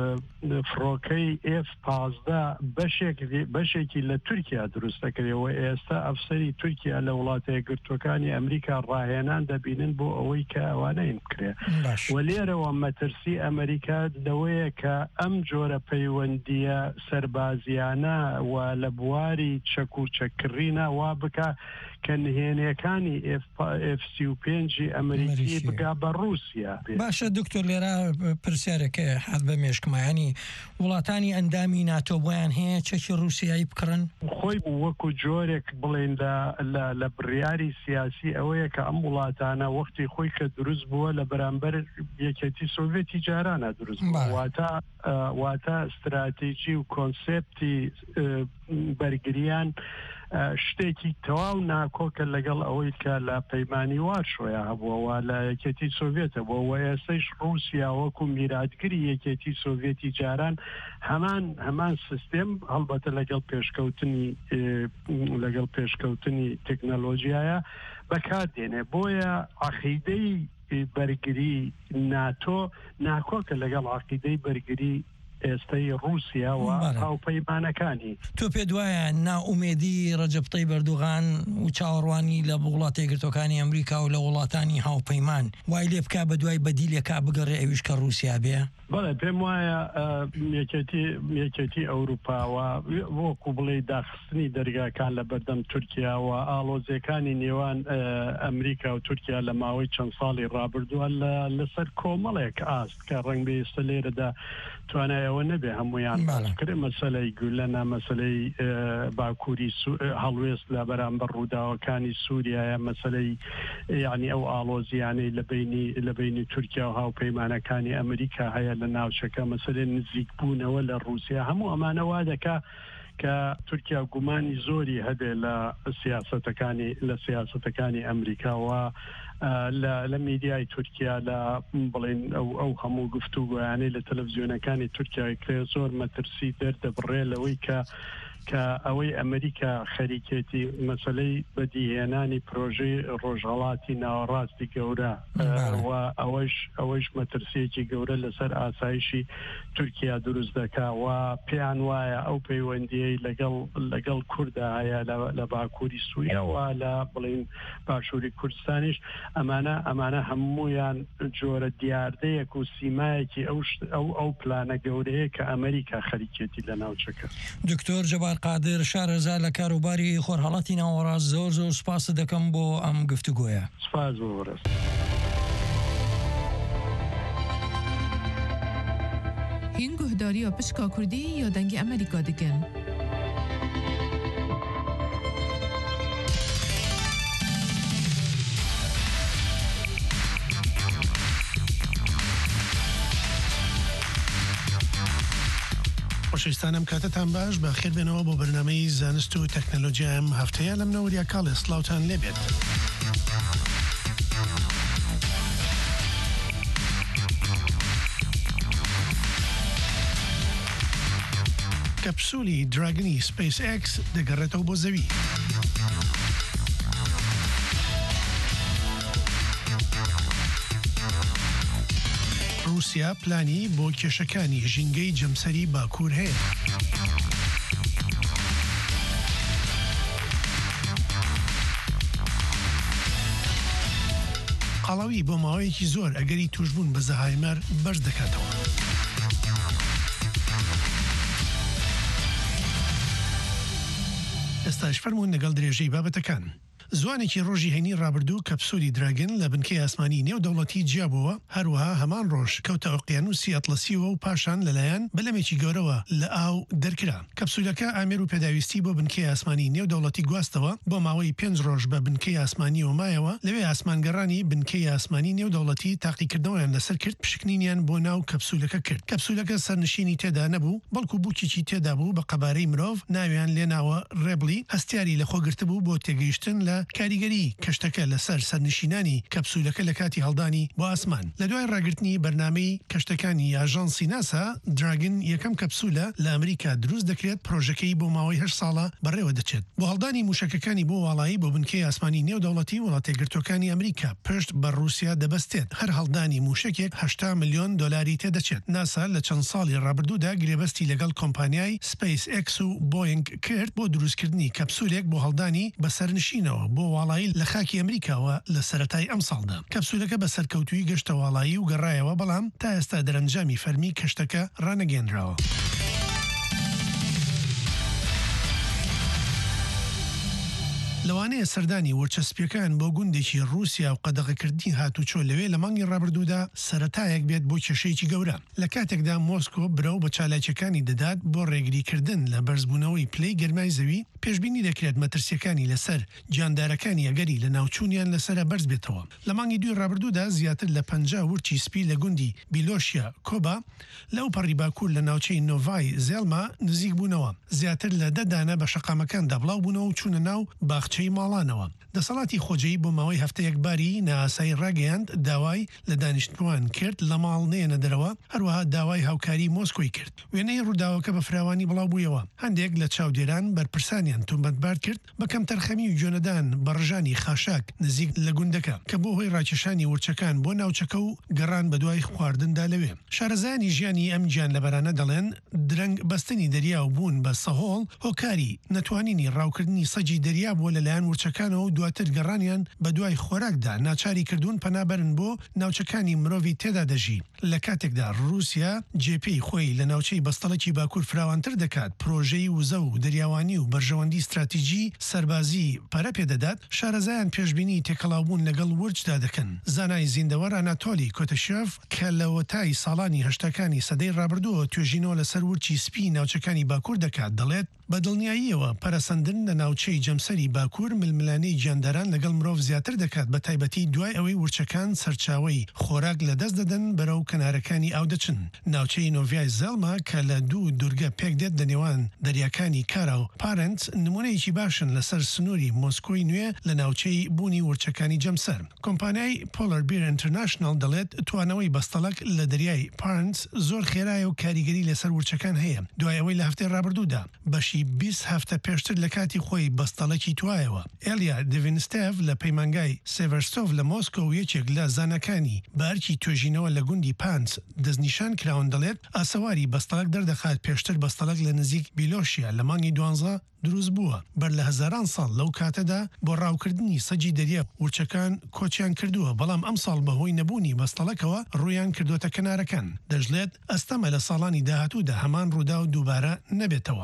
فڕۆکەی ئێف پازدە بەشێکی لە تورکیا دروستەکرێەوە. ئێستا ئەفسەری تورکیا لە وڵاتەیە گرتوەکانی ئەمریکا ڕاهێنان دەبینن بۆ ئەوەی کە ئەوانەی بکرێ و لێرەوە مەترسی ئەمریکا لەوەیە کە ئەم جۆرە پەیوەندیە سەربازیانە و لە بواری چەک و چەککڕینە وا بکە کە نهێنیەکانی ئێف سی و پێنجی ئەمریکی بگا بە رووسیا. باشە دکتۆر لێرە پرسیارەکە حەز بە مێشکمایانی وڵاتانی ئەندامی ناتۆ بۆیان هەیە چەکی رووسیایی بکڕن؟ خۆی وەکو جۆرێک بڵێن لە بڕیاری سیاسی ئەوەیە کە ئەم وڵاتانە وەختی خۆی کە دروست بووە لە بەرامبەر یەکێتی سۆڤێتی جارانە دروست واتە واتە استراتیژی و کۆنسێپتی بەرگریان شتێکی تەواو ناکۆکە لەگەڵ ئەوەی کە لە پەیمانی وارشۆیە هەبووەوە لە یەکێتی سۆڤێتە بۆ وە ئێستەش رووسیا وەکو میراتگری یەکێتی سۆڤێتی جاران هەمان هەمان سیستێم هەڵبەتە لەگەڵ پێشکەوتنی لەگەڵ پێشکەوتنی تەکنەلۆژیایە بەکاردێنێ. بۆیە عەقیدەی بەرگری ناتۆ ناکۆکە لەگەڵ عەقیدەی بەرگری ئێستای رووسیا و هاوپەیمانەکانی. تۆ پێ دوایە ناومێدی ڕەجەب تەیب ئەردوغان و چاوەڕوانی لە وڵاتە یەکگرتوەکانی ئەمریکا و لە وڵاتانی هاوپەیمان وای لێ بکا بە دوای بەدیلێکا بگەڕێ ئەویش کە رووسیا بێ؟ بەڵێ پێم وایە یەکێتی ئەوروپاوە وەکو بڵێ داخستنی دەرگاکان لە بەردەم تورکیا و ئاڵۆزیەکانی نێوان ئەمریکا و تورکیا لە ماوەی چەند ساڵی ڕابردووە لەسەر کۆمەڵێک ئاست کە ڕەنگ بە ئێستا لێرەدا توانایەوە نەبێ هەمویان کرێ مەسەلەی گولەنە مەسەلەی باکووری هەڵوێست لە بەرامبەر ڕووداوەکانی سووریایە مەسەلەی یعنی ئەو ئاڵۆزیانەی لە بینی تورکیا و هاوپەیمانەکانی ئەمریکا هەیە لە ناوچەکە مەسەلەی نزیکبوونەوە لە رووسیا هەموو ئەمانە وا دەکا کە تورکیا گومانی زۆری هەبێ لە سیاسەتەکانی لە سیاسەتەکانی ئەمریکاوە لە میدیای تورکیا لە بڵێن ئەو هەموو گفتوگویانەی لە تەلەڤیزیۆنەکانی تورکیا کرێ زۆر مەترسی دەردەبڕێ لەوەی کە کە ئەوەی ئەمریکا خەریکێتی مەسەلەی بەدیهێنانی پرۆژەی ڕۆژهەڵاتی ناوەڕاستی گەورە و ئەوەش ئەوەش مەترسیەکی گەورە لەسەر ئاسایشی تورکیا دروست دەکا و پێیان وایە ئەو پەیوەندیەی لەگەڵ لەگەڵ کووردا هەیە لە باکووری سووریەوە لە بڵین باشووری کوردستانیش ئەمانە ئەمانە هەمویان جۆرە دیاردەیەک و سیمایەکی ئەو ئەو پلانە گەورەیە کە ئەمریکا خەریکێتی لە ناوچەکە. دکتۆر جەبار قادر شارەزا لە کاروباری خۆرهەڵاتی ناوەڕاست زۆر زۆر سپاس دەکەم بۆ ئەم گفتوگۆیە. سپاس بۆ ڕست. هین گوهداری و پشکا کوردی یا دەنگی ئەمریکا دەکەن. خۆشەویستانم کاتتان باش بە خێر بێنەوە بۆ بەرنامەی زانست و تەکنەلۆجیا ئەم هەفتەیە لەم نەوەریا کاڵێ سڵاوتان لێبێت. کەپسولی دراگنی سپیس ئێکس دەگەڕێتەوە بۆ زەوی. رووسیا پلانی بۆ کێشەکانی ژینگەی جەمسەری باکوور هەیە. قاڵاوی بۆ ماوەیەکی زۆر ئەگەری توشبوون بە زەهایمەر بەرز دەکاتەوە. ئێستاش فەرمونون لەگەڵ درێژەی بابەتەکان. زوانێکی ڕۆژی هەینی ڕابردوو کەپسولی دراگن لە بنکەی ئاسمانی نێودەوڵەتی جیابەوە، هەروەها هەمان ڕۆژ کەوتە ئۆقیانوسی ئەتلەسیەوە و پاشان لەلایەن بەلەمێکی گەورەوە لە ئاو دەرکرا. کەپسولەکە ئامێر و پێداویستی بۆ بنکەی ئاسمانی نێودەوڵەتی گواستەوە بۆ ماوەی پێنج ڕۆژ بە بنکەی ئاسمانی ومایەوە، لەوێ ئاسمانگەڕانی بنکەی ئاسمانی نێودەوڵەتی تاقیکردنەوەیان لەسەر کرد، پشکنینیان بۆ ناو کەپسولەکە کرد. کەپسولەکە سەرنشینی تێدا نەبوو، بەڵکو بووکێکی تێدا بوو بە قەبارەی مرۆڤ، ناویان لێناوە ڕێبلی، هەستیاری لە خۆگرتە بوو بۆ تێگەیشتن لە کاریگەری کەشتەکە لەسەر سەرنشینانی کەپسولەکە لە کاتی هەڵدانی بۆ ئاسمان. لە دوای ڕاگررتنی بەرنامەی کەشتەکانی ئاژانسی ناسا، دراگن یەکەم کەپسولە لە ئەمریکا دروست دەکرێت، پرۆژەکەی بۆ ماوەی هەشت ساڵە بەڕێوە دەچێت. بۆ هەڵدانی موشەکەکانی بۆ واڵایی بۆ بنکەی ئاسمانی نێودەوڵەتی وڵاتە یەکگرتووەکانی ئەمریکا پشت بە رووسیا دەبەستێت. هەر هەڵدانی موشکێک هەشتا ملیۆن دۆلاری تێدەچێت. ناسا لە چەند ساڵی ڕابردوودا گرێبەستی لەگەڵ کۆمپانیای سپیس ئێکس و بۆینگ کرد بۆ دروستکردنی کەپسولێک بۆ هەڵدانی بەسەرنشینەوە بۆ واڵایی لە خاکی ئەمریکاوە لە سەرەتای ئەم ساڵدا. کەپسولەکە بە سەرکەوتوی گەشتە واڵایی و گەڕایەوە، بەڵام تا ئێستا دەرەنجامی فەرمی کەشتەکە ڕانەگەێنراوە. لەوانەیە سەردانی وەرچەسپیەکان بۆ گوندێکی رووسیا و قەدەغەکردنی هاتوچۆ لەوێ لە مانگی ڕابردوودا سەرەتایەک بێت بۆ کێشەیەکی گەورە. لە کاتێکدا مۆسکۆ برەو بە چالاکیەکانی دەدات بۆ ڕێگریکردن لە بەرزبوونەوەی پلەی گەرمای زەوی، پێشبینی دەکرێت مەترسیەکانی لەسەر جاندارەکانی ئەگەری لە ناوچوونیان لەسرە بەرز بێتەوە. لە مانگی دوی ڕابردوودا زیاتر لە پەنجا ورچی سپی لە گوندی بیلۆشیا کۆبا لەو پەڕی باکوور لە ناوچەی نۆڤای زێڵما نزیک بوونەوە. زیاتر لە دەدانە بە شەقامەکاندا بڵاو بوونەوە و چوونە ناو باخچەی ماڵانەوە. دەسەڵاتی خۆجەیی بۆ ماوەی هەفتەیەک باری نائاسایی ڕاگەیاند، داوای لە دانیشتوان کرد لە ماڵ نێنە دەرەوە، هەروەها داوای هاوکاری مۆسکۆی کرد. وێنەی ڕووداوەکە بە فراوانی بڵاو بوویەوە. هەندێک لە چاودێران بەرپرسانیان تومبەتبار کرد بە کەم تەرخەمی و جۆنەدان بە ڕژانی خاشاک نزیک لە گوندەکە کە بۆ هۆی ڕاکێشانی وەرچەکان بۆ ناوچەکە و گەڕان بە دوای خواردندا لەوێ. شارەزایانی ژیانی ئەم گیان لەبەرانە دەڵێن درەنگ بەستنی دەریا و بوون بە سەهۆڵ هۆکاری نەتوانینی ڕاوکردنی سەجی دەریا بۆ لەلایەن وەرچەکانەوە و دواتر گەڕانیان بە دوای خۆراکدا ناچاری کردوون پەنابەرن بۆ ناوچەکانی مرۆڤی تێدا دەژی. لە کاتێکدا رووسیا جێپەی خۆی لە ناوچەی بەستەڵەکی باکوور فراوانتر دەکات، پرۆژەی وزە و دەریاوانی و بەرژەوەندی استراتیژی سەربازی پەرە پێدەدات، شارەزایان پێشبینی تێکەڵاوبوون لەگەڵ ورجدا دەکەن. زانای زیندەوەر ئاناتۆلی کۆتەشێف کە لە وەتای ساڵانی هەشتاکانی سەدەی ڕابردووە توێژینەوە لەسەر ورچی سپی ناوچەکانی باکوور دەکات، دەڵێت بە دڵنیاییەوە پەرەسەندن لە ناوچەی جەمسەری باکوور ململانەی گیانداران لەگەڵ مرۆڤ زیاتر دەکات، بە تایبەتی دوای ئەوەی ورچەکان سەرچاوی خۆراک لە دەست دەدەن بەرەو کەنارەکانی ئاو دەچن. ناوچەی نۆڤای زێڵما کە لە دوو دوورگە پێک دێت لە نێوان دەریاکانی کارا و پارنت، نمونەیەکی باشن لەسەر سنووری مۆسکۆی نوێ لە ناوچەی بوونی ورچەکانی جەمسەر. کۆمپانیای پۆلەر بیر ئینتەرناشنال دەڵێت توانەوەی بەستەڵک لە دەریای پارنت زۆر خێرایە و کاریگەری لەسەر ورچەکان هەیە. دوای ئەوەی لە هەفتەی ڕابردوودا بەشی بیست هەفتە پێشتر لە کاتی خۆی بەستەڵەکی توایەوە. ئێلیا دڤینستێڤ لە پەیمانگای سێڤەرستۆڤ لە مۆسکۆ و یەکێک لە زانەکانی بارکی توێژینەوە لە گوندی پانس دەستنیشان کراون، دەڵێت ئاسەواری بەستەڵک دەردەخات پێشتر بەستەڵک لە نزیک بیلۆشیا لە مانگی دوانزە دروست بووە. بەر لە هەزاران ساڵ لەو کاتەدا بۆ ڕاوکردنی سەجی دەریە ورچەکان کۆچیان کردووە، بەڵام ئەم ساڵ بەهۆی نەبوونی بەستەڵەکەوە ڕویان کردوتە کەنارەکان. دەژلێت ئەستەمە لە ساڵانی داهاتوودا هەمان ڕوودا و دووبارە نەبێتەوە.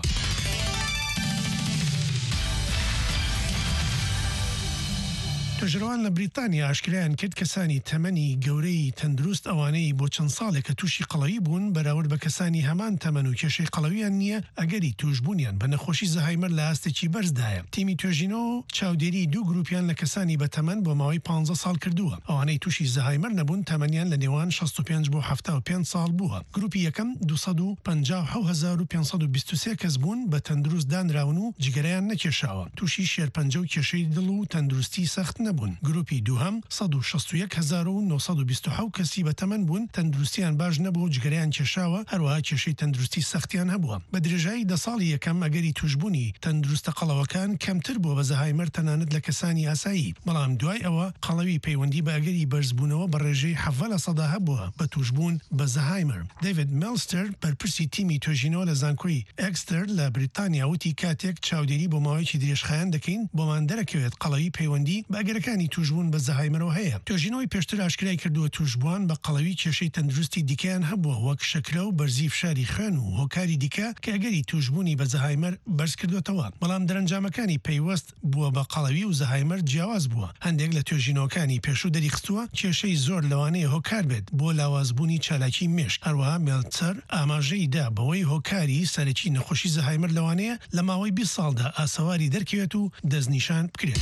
توژرەوان لە بریتانیا ئاشکرایان کرد کەسانی تەمەنی گەورەی تەندروست ئەوانەی بۆ چەند ساڵێک کە تووشی قەڵەوی بوون بەراورد بە کەسانی هەمان تەمەن و کێشەی قەڵەویان نییە ئەگەری توشبوونیان بە نەخۆشی زەهایمەر لە ئاستێکی بەرزدایە. تیمی توێژینەوە چاودێری دوو گروپیان لە کەسانی بە تەمەن بۆ ماوەی پانزە ساڵ کردووە. ئەوانەی تووشی زەهایمەر نەبوون تەمەنیان لە نێوان شەست و پێنج بۆ هەفتە و پێنج ساڵ بووە. گروپی یەکەم دووسەد و پەنجا و حەوت هەزار و پێنجسەد و بیست و سێ کەس بوون بە تەندروست دانراون و جگەرەیان نەکێشاوە، تووشی شێرپەنجە و کێشەی دڵ و تەندروستی سەخت نەبوون. گروپی دووهەم سەد و شەست و یەک هەزار و نۆسەد و بیست و حەوت کەسی بە تەمەن بوون، تەندروستیان باش نەبوو و جگەرەیان کێشاوە، هەروەها کێشەی تەندروستی سەختیان هەبووە. بە درێژایی دە ساڵی یەکەم ئەگەری توشبوونی تەندروستە قەڵەوەکان کەمتر بووە بە زەهایمەر تەنانەت لە کەسانی ئاسایی، بەڵام دوای ئەوە قەڵەوی پەیوەندی بە ئەگەری بەرزبوونەوە بە ڕێژەی حەڤە لە سەدا هەبووە بە توشبوون بە زەهایمەر. دەیڤید مێلستەر بەرپرسی تیمی توێژینەوە لە زانکۆی ئێکستەر لە بریتانیا وتی کاتێک چاودێری بۆ ماوەیەکی درێژخایەن دەکەین بۆمان دەرەکەوێت قەڵەوی پەیوەندی بە ئەگەرە هۆکارەکانی توشبوون بە زەهایمەرەوە هەیە. توێژینەوەی پێشتر ئاشکرای کردووە توشبووان بە قەڵەوی کێشەی تەندروستی دیکەیان هەبووە وەک شەکرە و بەرزی فشاری خوێن و هۆکاری دیکە کە ئەگەری توشبوونی بە زەهایمەر بەرز کردوێتەوە. بەڵام دەرەنجامەکانی پەیوەست بووە بە قەڵەوی و زەهایمەر جیاواز بووە. هەندێک لە توێژینەوەکانی پێشوو دەریخستووە کێشەی زۆر لەوانەیە هۆکار بێت بۆ لاوازبوونی چالاکی مێشک. هەروەها مێلتسەر ئاماژەی دا بەوەی هۆکاری سەرەکی نەخۆشی زەهایمەر لەوانەیە لە ماوەی بیست ساڵدا ئاسەواری دەرکەوێت و دەستنیشان بکرێت.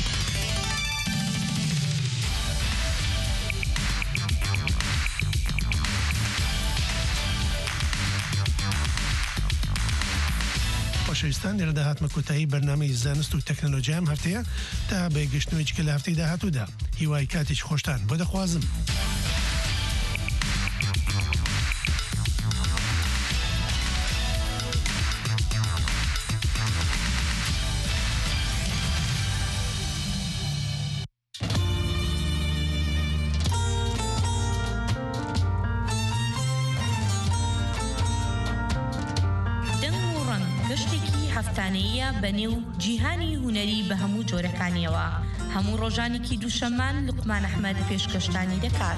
خۆشەویستان لێرەدا هاتمە کۆتایی بەرنامەی زانست و تەکنۆلۆژیام هەفتەیە تا بەگەشتنەوەیچکە لە هەفتەی داهاتوودا. هیوای کاتێکی خۆشتان بۆ دەخوازم. بەنێو جیهانی هوەری بە هەموو جۆرەکانیەوە هەموو ڕۆژانێکی دووشەمان لوقمان ئەحمەد پێشکەشتانی دەکات.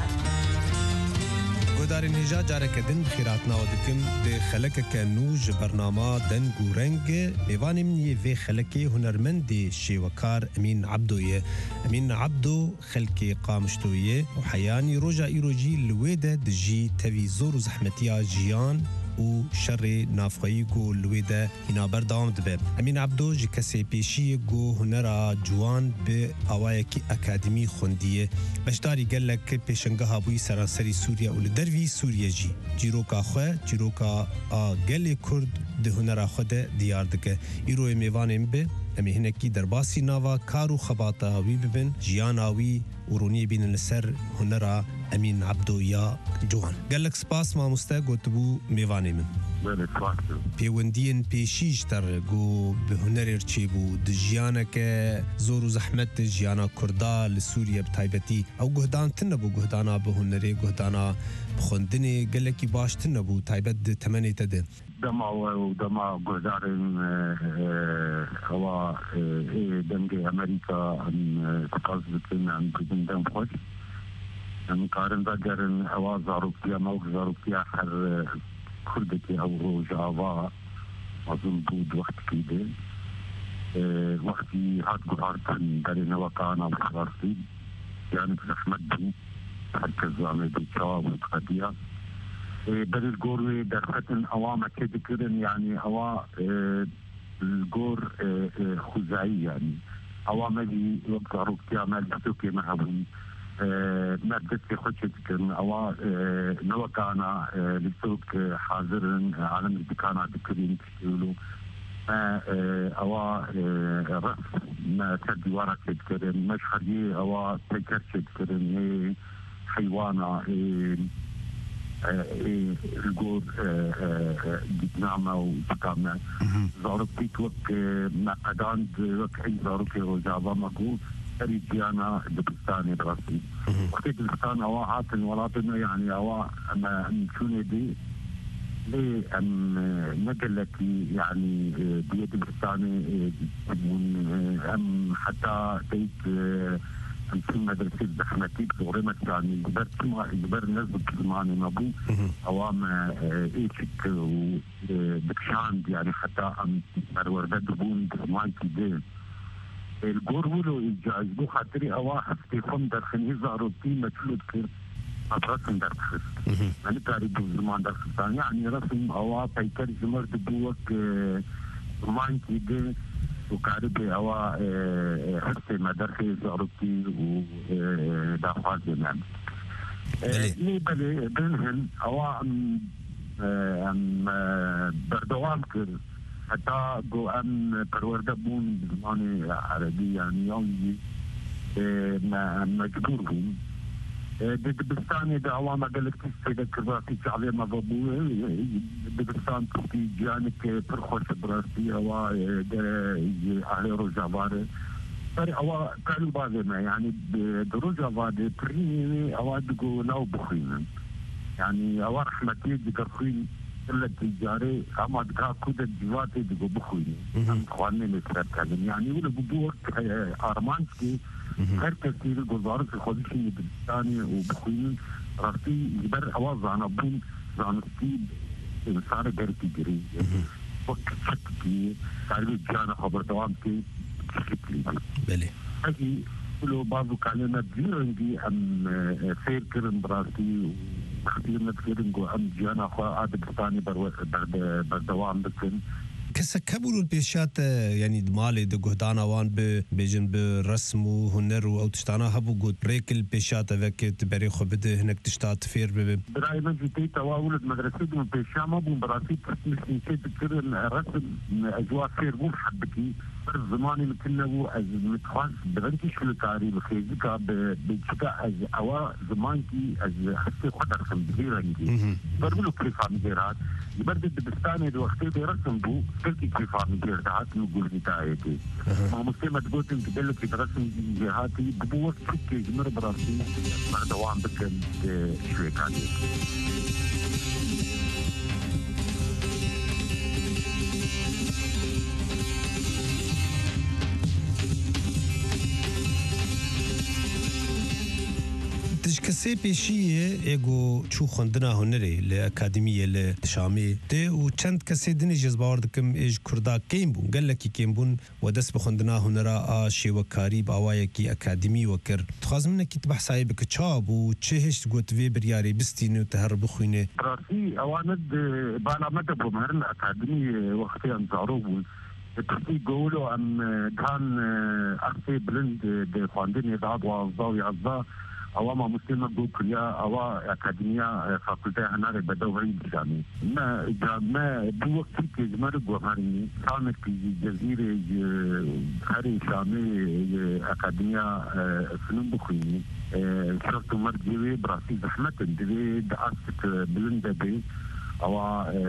گۆدارین هێژا جارێکە دن خێراتناوە دکم دێ خەلەکەکە نو ji بەرناما دەنگ و ڕەنگ میوانê min yê vê xelekê hunermendê şêwekar Emîn Ebdo ye. Emîn Ebdo xelkê qamişto ye û heyanî roja îro jî li wê de dijî tevî zor û zehmetiya jiyan û şerê navxweyî got li wê de hînaber dewam dibe. Emîn Ebdo ji kesê pêşiyê got hunera ciwan bi awayekî akademî xwendiye. Beşdarî gelek pêşengeha bûyî seranserî Sûriye û li dervî Sûriye jî. Çîroka xwe, çîroka a gelê Kurd di hunera xwe de diyar dike. Îroyê mêvanên bi em ê hinekî derbasî nava kar û xebata wî bibin, jiyana wî û roniyê bînin li ser hunera Emîn Ebdo ya ciwan. Gelek spas mamoste gotibû mêvanê min. Pêwendiyên pêşî ji te re got bi hunerê çêbû di jiyaneke zor û zehmet jiyana Kurda li Sûriye bi taybetî ew guhdantin nebû guhdana bi hunerê guhdana bi xwendinê gelekî baştin nebû taybet di temenê te de. دما و دما گذارن هوا دنگ امریکا سپاس بکن ام بودن خوش ام کارن دا گرن هوا زاروکتیا موک زاروکتیا هر کردکی او روز آوا اظن بود وقت کیده وقتی هات گذارتن در نوکانا بخارسی یعنی زحمت بود هرکز زامه بیچا و قدیا بل الجور درختن أوامة كده كده يعني أوا الجور خزعي يعني أوامة دي وقت عروقتي عمال بتوكي معهم ما بدك خدشة كن أوا نوكانا لسوق حاضرن عالم الدكانة دكرين تشتغلوا ما أوا رأس ما تدي ورا كده مش خليه أوا تكرش كده حيوانة الجور دينامة وتكامة زاربتي وك معدان وك أي زاربتي وجابا مقول أريديانا دبستاني براسي وقت دبستان أوا عاتن ولاتن يعني أوا أما نشوني دي ليه أم نقلتي يعني بيد دبستاني أم حتى تيت في مدرسة زحمتي بغرمة يعني جبر كما جبر نزل كلماني مبو أوام إيشك وبكشاند يعني حتى أم مروردة دبون كمان كده الجور ولو يجازبو خاطري أوا حفتي خم درخن إزاروتي مجلود كر أبرسم درخس يعني تاريخ زمان درخسان يعني رسم أوا بيكر زمر دبوك كمان كده وكاربي أوا حتى مدرسة زارتي ودافعات زمان. لي بلي بينهن أوا أم أم بردوام كر حتى جو أم برورده بون زماني عربي يعني يومي ما مجبورهم. دبستاني ده أوا ما قالك تستيقظ كراسي شعبية ما ضبوه دبستان تفتي جانك برخوش براسي أوا أهل رجابارة فري أوا كانوا بعضنا يعني برجابارة بريني أوا دقو ناو بخين يعني أوا رحمتي ذكر خين التي جاري أما دكا كود الجواتي دكو بخويني هم خواني لسرات كذا يعني ولا بدور أرمانسكي هر كثير جزارة الخديش البريطاني وبخويني راسي يبر أواز عن أبون عن ستيب إنسان جرتي جري وقت شكلي تعرف جانا خبر دوام كي شكلي بلي هذه كله بعض كلمات زيرنجي أم خير كرن براسي وخير نتكلم أم جانا خا عاد بستاني برو بردوام بكن كسكبوا البيشات يعني دمالي دقهدانا وان بيجن برسم وهنر او تشتانا هبو قد بريك البيشات ذاك تبري خبده هناك تشتات فير بي براي من جيتي تواولد مدرسة دون بيشا ما بون براسي مش نسيت تكرر رسم اجواء فير مو حبكي بر زماني متنو از متخاص برنتي شو الكاري بخيزكا بيشكا از اوا زمانكي از حسي قدر خم بغيرنجي برملو كيف عم جيرات يبردد بستاني دو وقتي برسم بو كلكي كيف عم جيرات نقول هدايتي ما مسلمة تقول انت دلك ترسم جهاتي ببوك كي جمر براسي مردوان بكن شوي كاني تشكسي بيشيه ايغو چو خوندنا هنري لاكاديميه لشامي تي و چند كسي دني جزبار دكم ايج كردا كيم بون قال لك كيم بون ودس بخوندنا هنرا شي وكاري باوايا كي اكاديمي وكر تخاز منك تبح صايب كتشاب و تشهش قوت في برياري بستينو تهر بخوينه راسي اواند بالا مدى بمهرن اكاديمي وقتي انصاروه تحتي قولوا ام كان اخي بلند دي خواندني داد وعزاوي عزا أوما مسلمة بوكليا أو أكاديمية فاكولتة هناري بدو هاي بجامي ما ما بوقت كي جمر جوهرني كانت في جزيرة هاري شامي أكاديمية فنون بخويني شرط مرجوي براسي زحمة دي دعست بلندا بي أو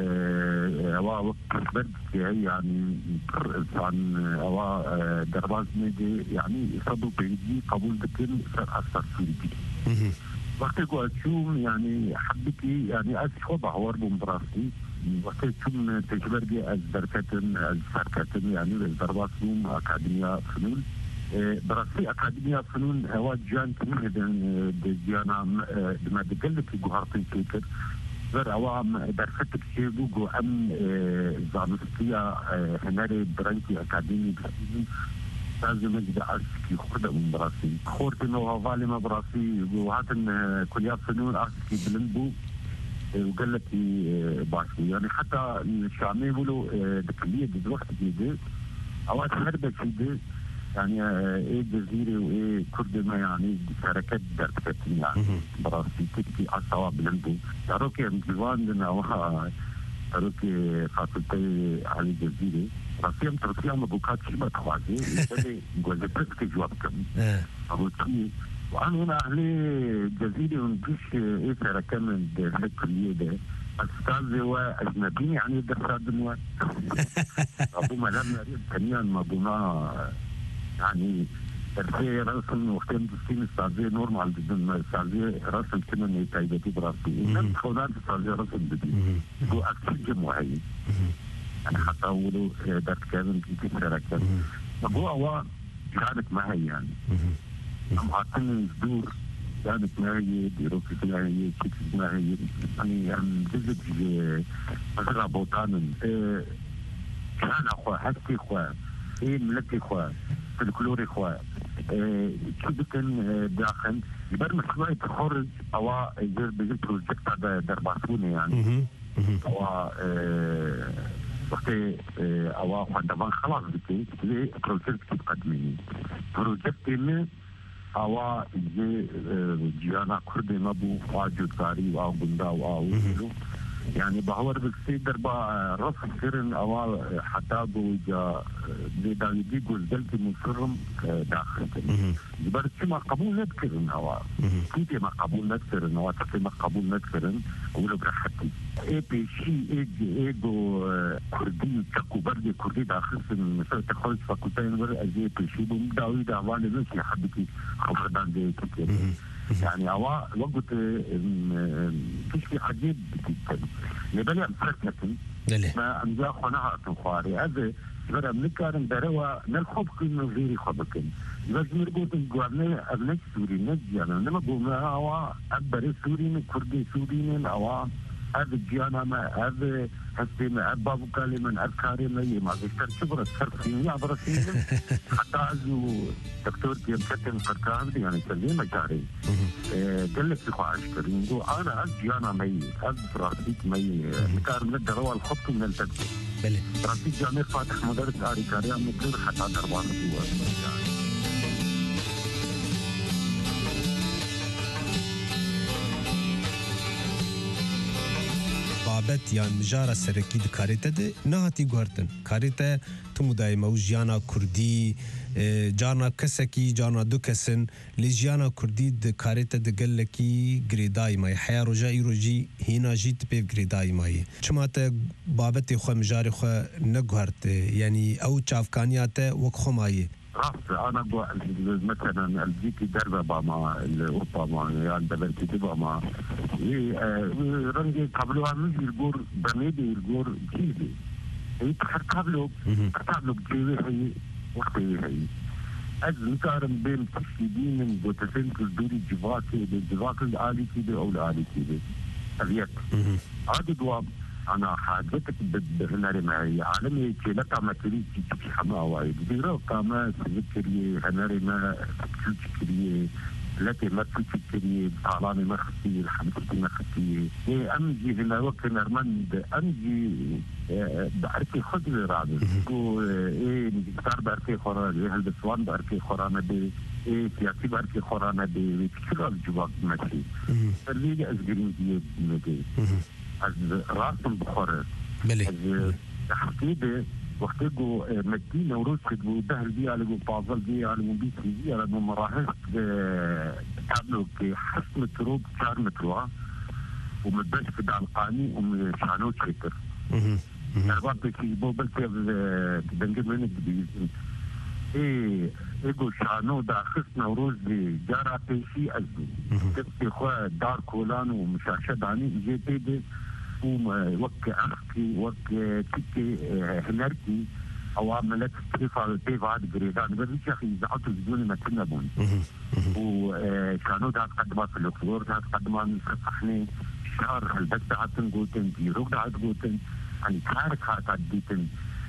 أو وقت برد هي يعني عن أو درباز ميدي يعني صدوا بيجي قبول دكين صار أثر فيدي وقت قلت شو يعني حبيتي يعني أسف وضع وربهم براسي وقت شو تجربة الدركتن السركتن يعني درباز نوم أكاديمية فنون براسي أكاديمية فنون هو جان كمية ديانا لما دقلت جوهرتين كيكر غير عوام درستك شيء بوجو أم زانستيا هناري برانتي أكاديمي بسيطين لازم أجد أرسكي خدأ من براسي خورت إنه ظالمة براسي وهاتن كليات فنون أرسكي بلنبو وقال لك باشي يعني حتى الشامي يقولوا بكلية دلوقتي جديدة أوقات هربة جديدة يعني ايه جزيرة وايه كرد ما يعني شركات دركتين يعني براسي تكتي أصواب بلندو تروكي امتوان لنا وها تروكي فاكولتي على الجزيرة راسي امتروكي اما بوكات شبه تخوازي يبالي نقول بسكي جوابكم أبوكي وأنا هنا أهلي جزيرة ونجيش ايه شركة من الكلية ده أستاذ وأجنبي يعني درسات دنوان أبو ملام يريد تنيان مبونا يعني ترفيه رسم وقتين تسين استاذية نورمال جدا استاذية رسم كمان تايبتي براسي إنم خونات استاذية رسم بدي هو أكسجة معين يعني حتى أولو دارت كامل كي شركة هو هو كانت معي يعني أم عطني صدور كانت معي بيروكي معي كتب معي يعني أم جزت مزرعة بوطان كان أخوة حسي أخوة إيه ملكي أخوة الكلوري خوا كيف كان داخل يبقى مشروع تخرج او يجير بيجي بروجكت هذا درباسوني يعني او وقت او عندما خلاص بكي زي بروجكت تقدمي بروجكت اللي او يجي جيانا كردي مبو واجد كاري واو بندا واو يعني بهور بكسي دربا رفض كرن او حتى بوجا بيدا يجيقوا الجلد مصرم داخل يبرد ما قبول نذكرن او كيف ما قبول نذكرن او تقي ما قبول نذكرن ولو برحتي اي بي شي ايجي ايجو كردي تكو بردي كردي داخل من تخرج فاكولتين ور ازي بي شي بمداوي دعواني نسي حبتي خبردان دي كتير يعني أوا وقت فيش في عجيب جدا نبلي أمسكتكم ما أمجا خناها تنخاري هذا غير أمريكا دروا نلخب كل غيري خبكن بس مربوط الجوارني أبنك سوري نجي أنا لما قوم أوا أبري سوري كردي سوري أوا هذا الجيانا ما هذا هسينا أبابو كلمة أذكاري ما يما بيشتر شبرة سرفيني عبر سنين حتى أزو دكتور كيم كتن فركان دي يعني كلمة جاري قال لك يخو عشترين دو أنا أز جيانا مي أز راسيك مي مكار من الدروا الخط من التكتب بلي راسيك جامعة فاتح مدرس آري كاريا مكير حتى دربان ديوة يعني بابت یان مجارا سرکی د کاریته د نهاتی ګورتن کاریته تو مدایمه او جانا کردی جانا کسکی جانا دو کسن لجانا کردی د کاریته د گلکی گریدای مای حیار جای روجی هینا جیت په گریدای مای چماته بابت خو مجار خو نه ګورت یعنی او چافکانیات وک خمای رأس أنا مثلا الجيكي دربة بما الأوروبا ما يعني دبلتي تبع ما رنجي قبلها مش الجور بميدي الجور جيبي هي قبله قبله بجيبي هي وقتي هي أز مقارن بين تشديدين من بوتسين كالدوري جواكي بالجواكي الآلي كده أو الآلي كده أبيت هذا دوام أنا حاجتك بهناري معي عالمي كي لك ما تريد تشكي حما وايد بيرو كما تذكري هناري ما تشكري لكن ما تشكري طالاني ما خسي الحمد ما خسي إيه أمجي هنا وقت نرمند أمجي بعرفي خذ رابط و إيه نجار بعرفي خوران إيه هالبسوان بعرفي خورانة بي إيه سياسي بعرفي خورانة بي كثير الجواب ماشي اللي أزقرين دي مدي از راسم بخور بله از حقيقة وقتجو مدي نوروز كدو دهل دي على جو بازل دي على جو بيتي دي على جو مراحل تعملوا كي حس متروب شهر متروع ومدبش كده على القاني ومشانوت شكر أربعة كي بو بلتي بنجد منك بيزن ايه ايجو شانو دا خص نوروز دي جارة بيشي ازدي كتبي خواه دار كولان ومشاشد عني جي بيدي وك أخكي وك تيكي هنركي أو عملت كيف على البيف عاد قريدان بس يا أخي زعطوا بدون ما تنبون وكانوا ده تقدمات في الأكتور ده تقدمات فتحني شهر البس عاد قوتن بيروك عاد قوتن يعني كارك هات عديتن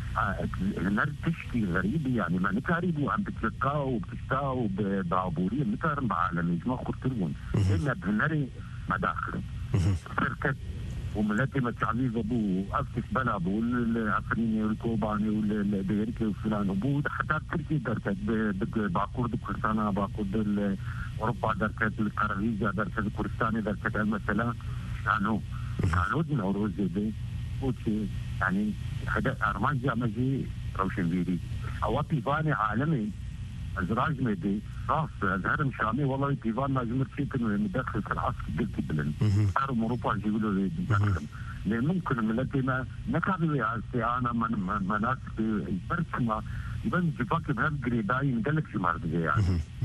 هنر تشتي غريبة يعني ما نكارب وعم بتلقاه وبتشتاه وبعبورية نكارم بعالمي ما خطرون إلا بهنري مداخل شركة وملاتي ما تعليز ابو افتش بلا ابو العفريني والكوباني والبيركي وفلان ابو حتى تركي دركت باكورد كردستان باكورد اوروبا دركت القرغيزه دركت الكردستاني دركت مثلا كانوا كانوا نوروز دي اوكي يعني هذا ارمان جامجي روشن بيري او بيباني عالمي ازراج مدي راس الهرم شامي والله ديفان ناجمر فيكن مدخل في العصر قلت بلن صاروا اوروبا يقولوا لي لان ممكن ملتي ما نكابي انا من مناس برسمه يبان جفاك بهم قريباي نقلك شي مرض يعني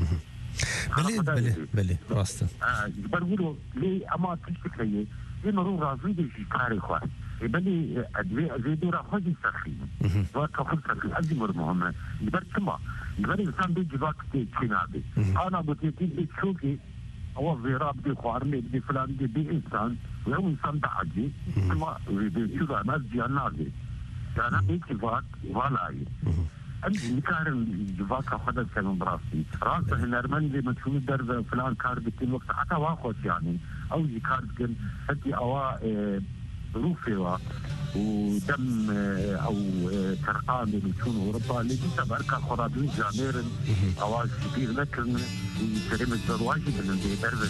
بلي بلي بلي راستا اه يقولوا لي اما تشتكي لي مرور رازي دي كاري خواه يبني ادويه زيدو راه خذي سخين وكفر سخين ازمر مهمه يبرتما يبني انسان بيجي باك تشينابي انا بتيتي بتشوفي هو زيراب دي خوارمي دي فلان دي بي انسان وهو انسان تعجي ثم يشوف ناس جيانازي انا بيجي باك ولاي عندي كارن جواك هذا كان براسي راسه هنرمن زي ما تشوف درب فلان كار بتين وقت حتى واخذ يعني او جي كار كان هدي اوا ظروفها ودم او ترقام اللي تكون اوروبا اللي جيت بركه خرابين جاميرن اواز كبير لكن يترم الزرواجي اللي درب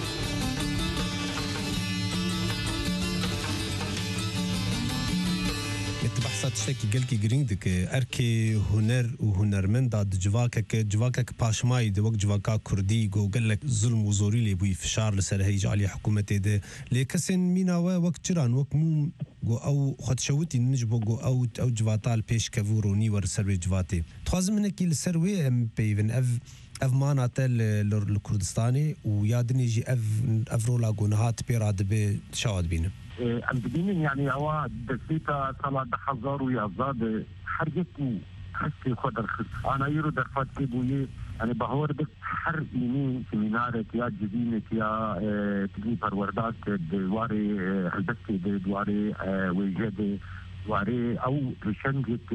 بحثات شتێکی گەلکی گرنگ دکە ئەرکێ هوەر و هوەرمەندا جوواکەکە جوواکەک پاشمایی وەک جوواکا کوردی گۆ گەلک زلم و زۆری لێبووی فشار لەسەر هەیج عالی حکوومەتێ دێ لێ کەسێن میناوە وەک چران وەک موم گۆ ئەو خۆتشەوتی نج بۆ گۆ ئەو ئەو جواتال پێشکەڤ و ڕۆنی وەرسەر وێ جواتێ توازم منێکی لەسەر وێ ئەم پەیون ئەv افمانات الكردستاني ويادني يجي اف افرو لاغونهات بيراد بشاود بينه ام بدين يعني هو دسيتا صلاة حزار ويازاد حرجتني حسي خدر خس انا يرو درفات كيبويه يعني بهور بس حر يمين سمينارك يا جدينك يا تجي پروردات دواري هلبستي دواري ويجد دواري او رشنجت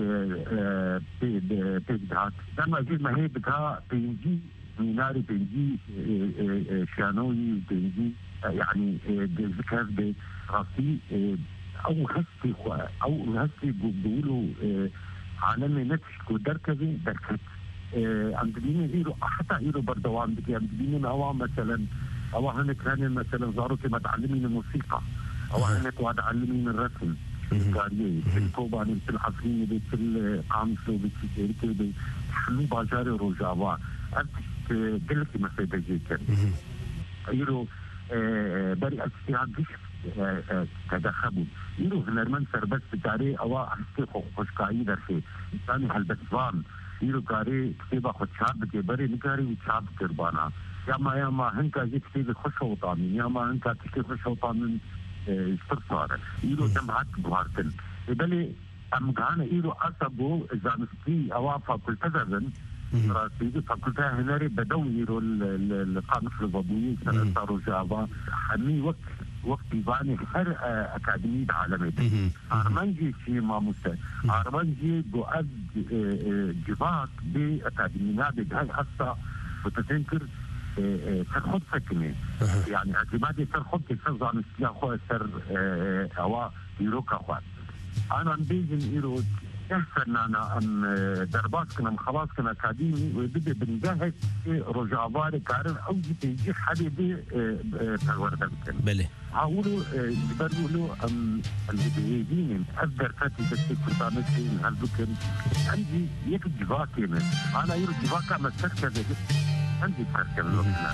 بيدهات لما جيت ما هي بدها بينجي سميناري بينجي شانوي بينجي يعني ذكر براسي او هسي او هسي بيقولوا عالمي نفسك دركبي دركت عم بديني يرو حتى يرو بردوان بدي عم بديني هوا مثلا هوا هنك كان مثلا زاروا كما تعلمين الموسيقى هوا هنك وعد علمين الرسم الكارية بالكوبا في الحفرية بكل قامسو بكل حلو باجاري روجاوا أنت قلت ما سيدجيك يرو بري اجتهاد جيش تدخبوا يرو هنرمن سربت بتاري أو أحسي خوشكايي درسي إنساني هالبسوان يرو كاري كتابة خوشاب بكي بري نكاري وشاب كربانا يا ما يا ما هنكا جي كتابة خوش وطامين يا ما هنكا كتابة خوش وطامين استرسار يرو جمعات بوارتن يبالي أمغانا يرو أصبو زانستي أو فاكولتزرن راسي فاكولتها هناري بدو يرو القامس الضبوية صاروا جابا حمي وقت وقت يباني هر أكاديمية عالمية أرمانجي شيء ما مست أرمانجي بؤد جبات بأكاديمية بهاي أصلا وتتنكر ترخب سكنة يعني اعتمادي ترخب تفضل عن السلاح سر أو يروكا خوات أنا بيجن إيرو احسن انا ام دربات كنا خلاص كنا اكاديمي وبدي بنجهز رجعوار كارن او تيجي حدا بي تورد بله هقولوا بيقولوا ام اللي اقدر فاتي بس كنت هالبكن عندي يك جواكي انا يرو جواكا ما تركز عندي تركز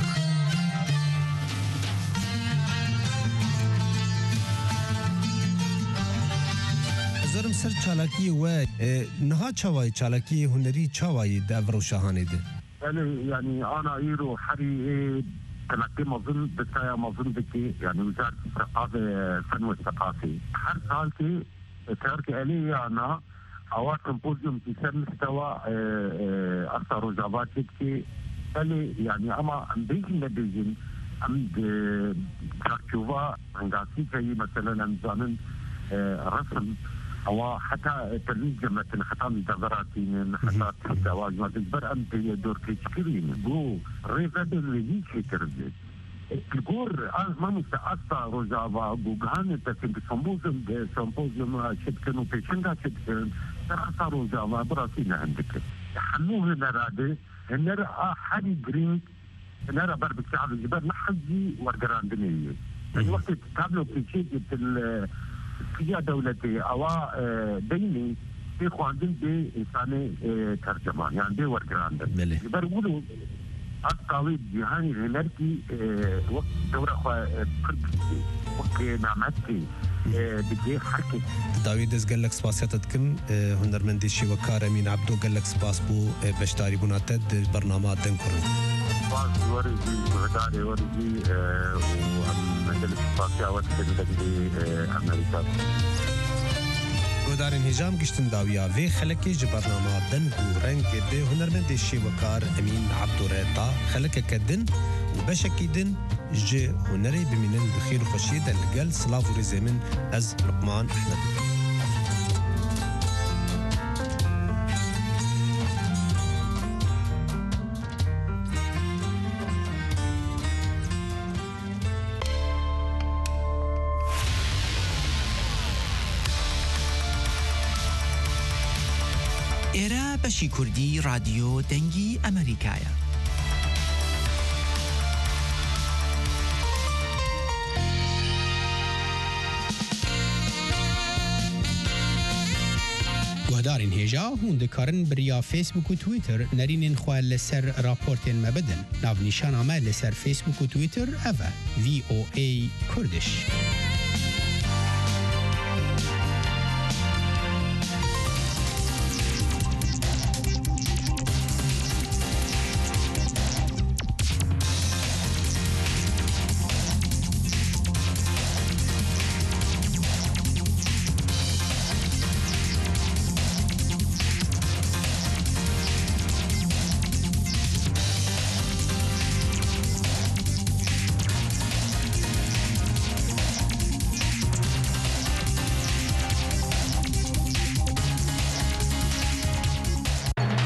زرم سر چالاکی و نها چاوای چالاکی هنری چاوای دافرو شاهانه ده يعني انا يرو حري تلقي مظن بتاع مظن بكي يعني وزاره الثقافه الفن والثقافه هر سالتي تركي الي انا او سمبوزيوم في مستوى اثر رجابات كي يعني اما ام بيجي لبيجن ام كارتشوفا انغاسي كي مثلا ام زانن رسم او حتى ترجمه خطام تغراتين حتى حتى واجمه تجبر انت دور كتيرين بو ريفد اللي يكترد الجور از ما مستعصى رجابا بوغان تكن سمبوزم سمبوزم شبكنو بيشندا شبكن ترى رجابا براسينا عندك حنوه نراد نرى حالي جرين نرى برب الشعب الجبر نحجي ورقراندنيه يعني وقت تابلو بيشيت فيها دولتي او ديني في خواندن بي انساني ترجمان يعني بي ورقراندن يقولوا الطاوي جهاني هنركي وقت دورة كردستي وقت نعمتي بدي حركة داوي دز قال لك سباسياتكم هنرمندي شي وكار امين عبدو قال لك سباس بو بشتاري بناتد برنامج دنكورن سباس ورجي وغداري ورجي ومجلس سباسيا وقت بدي امريكا گودارن هجام گشتن داویا و خلکی ج برنامه دن و رنگ به هنرمند شی وکار امین عبدالرتا خلک کدن و بشکیدن ج هنری بمینن بخیر و خوشی دلگل سلاف و رزمن از لقمان احمد ئێرە بەشی کوردی رادیۆ دەنگی ئەمریکایە. گوهدارین هێژا هون دikarin biriya Facebook و Twitter nerînên xwe li ser raportên me bidin. Navnîşana me li ser Facebook û Twitter ev e V O A Kurdish.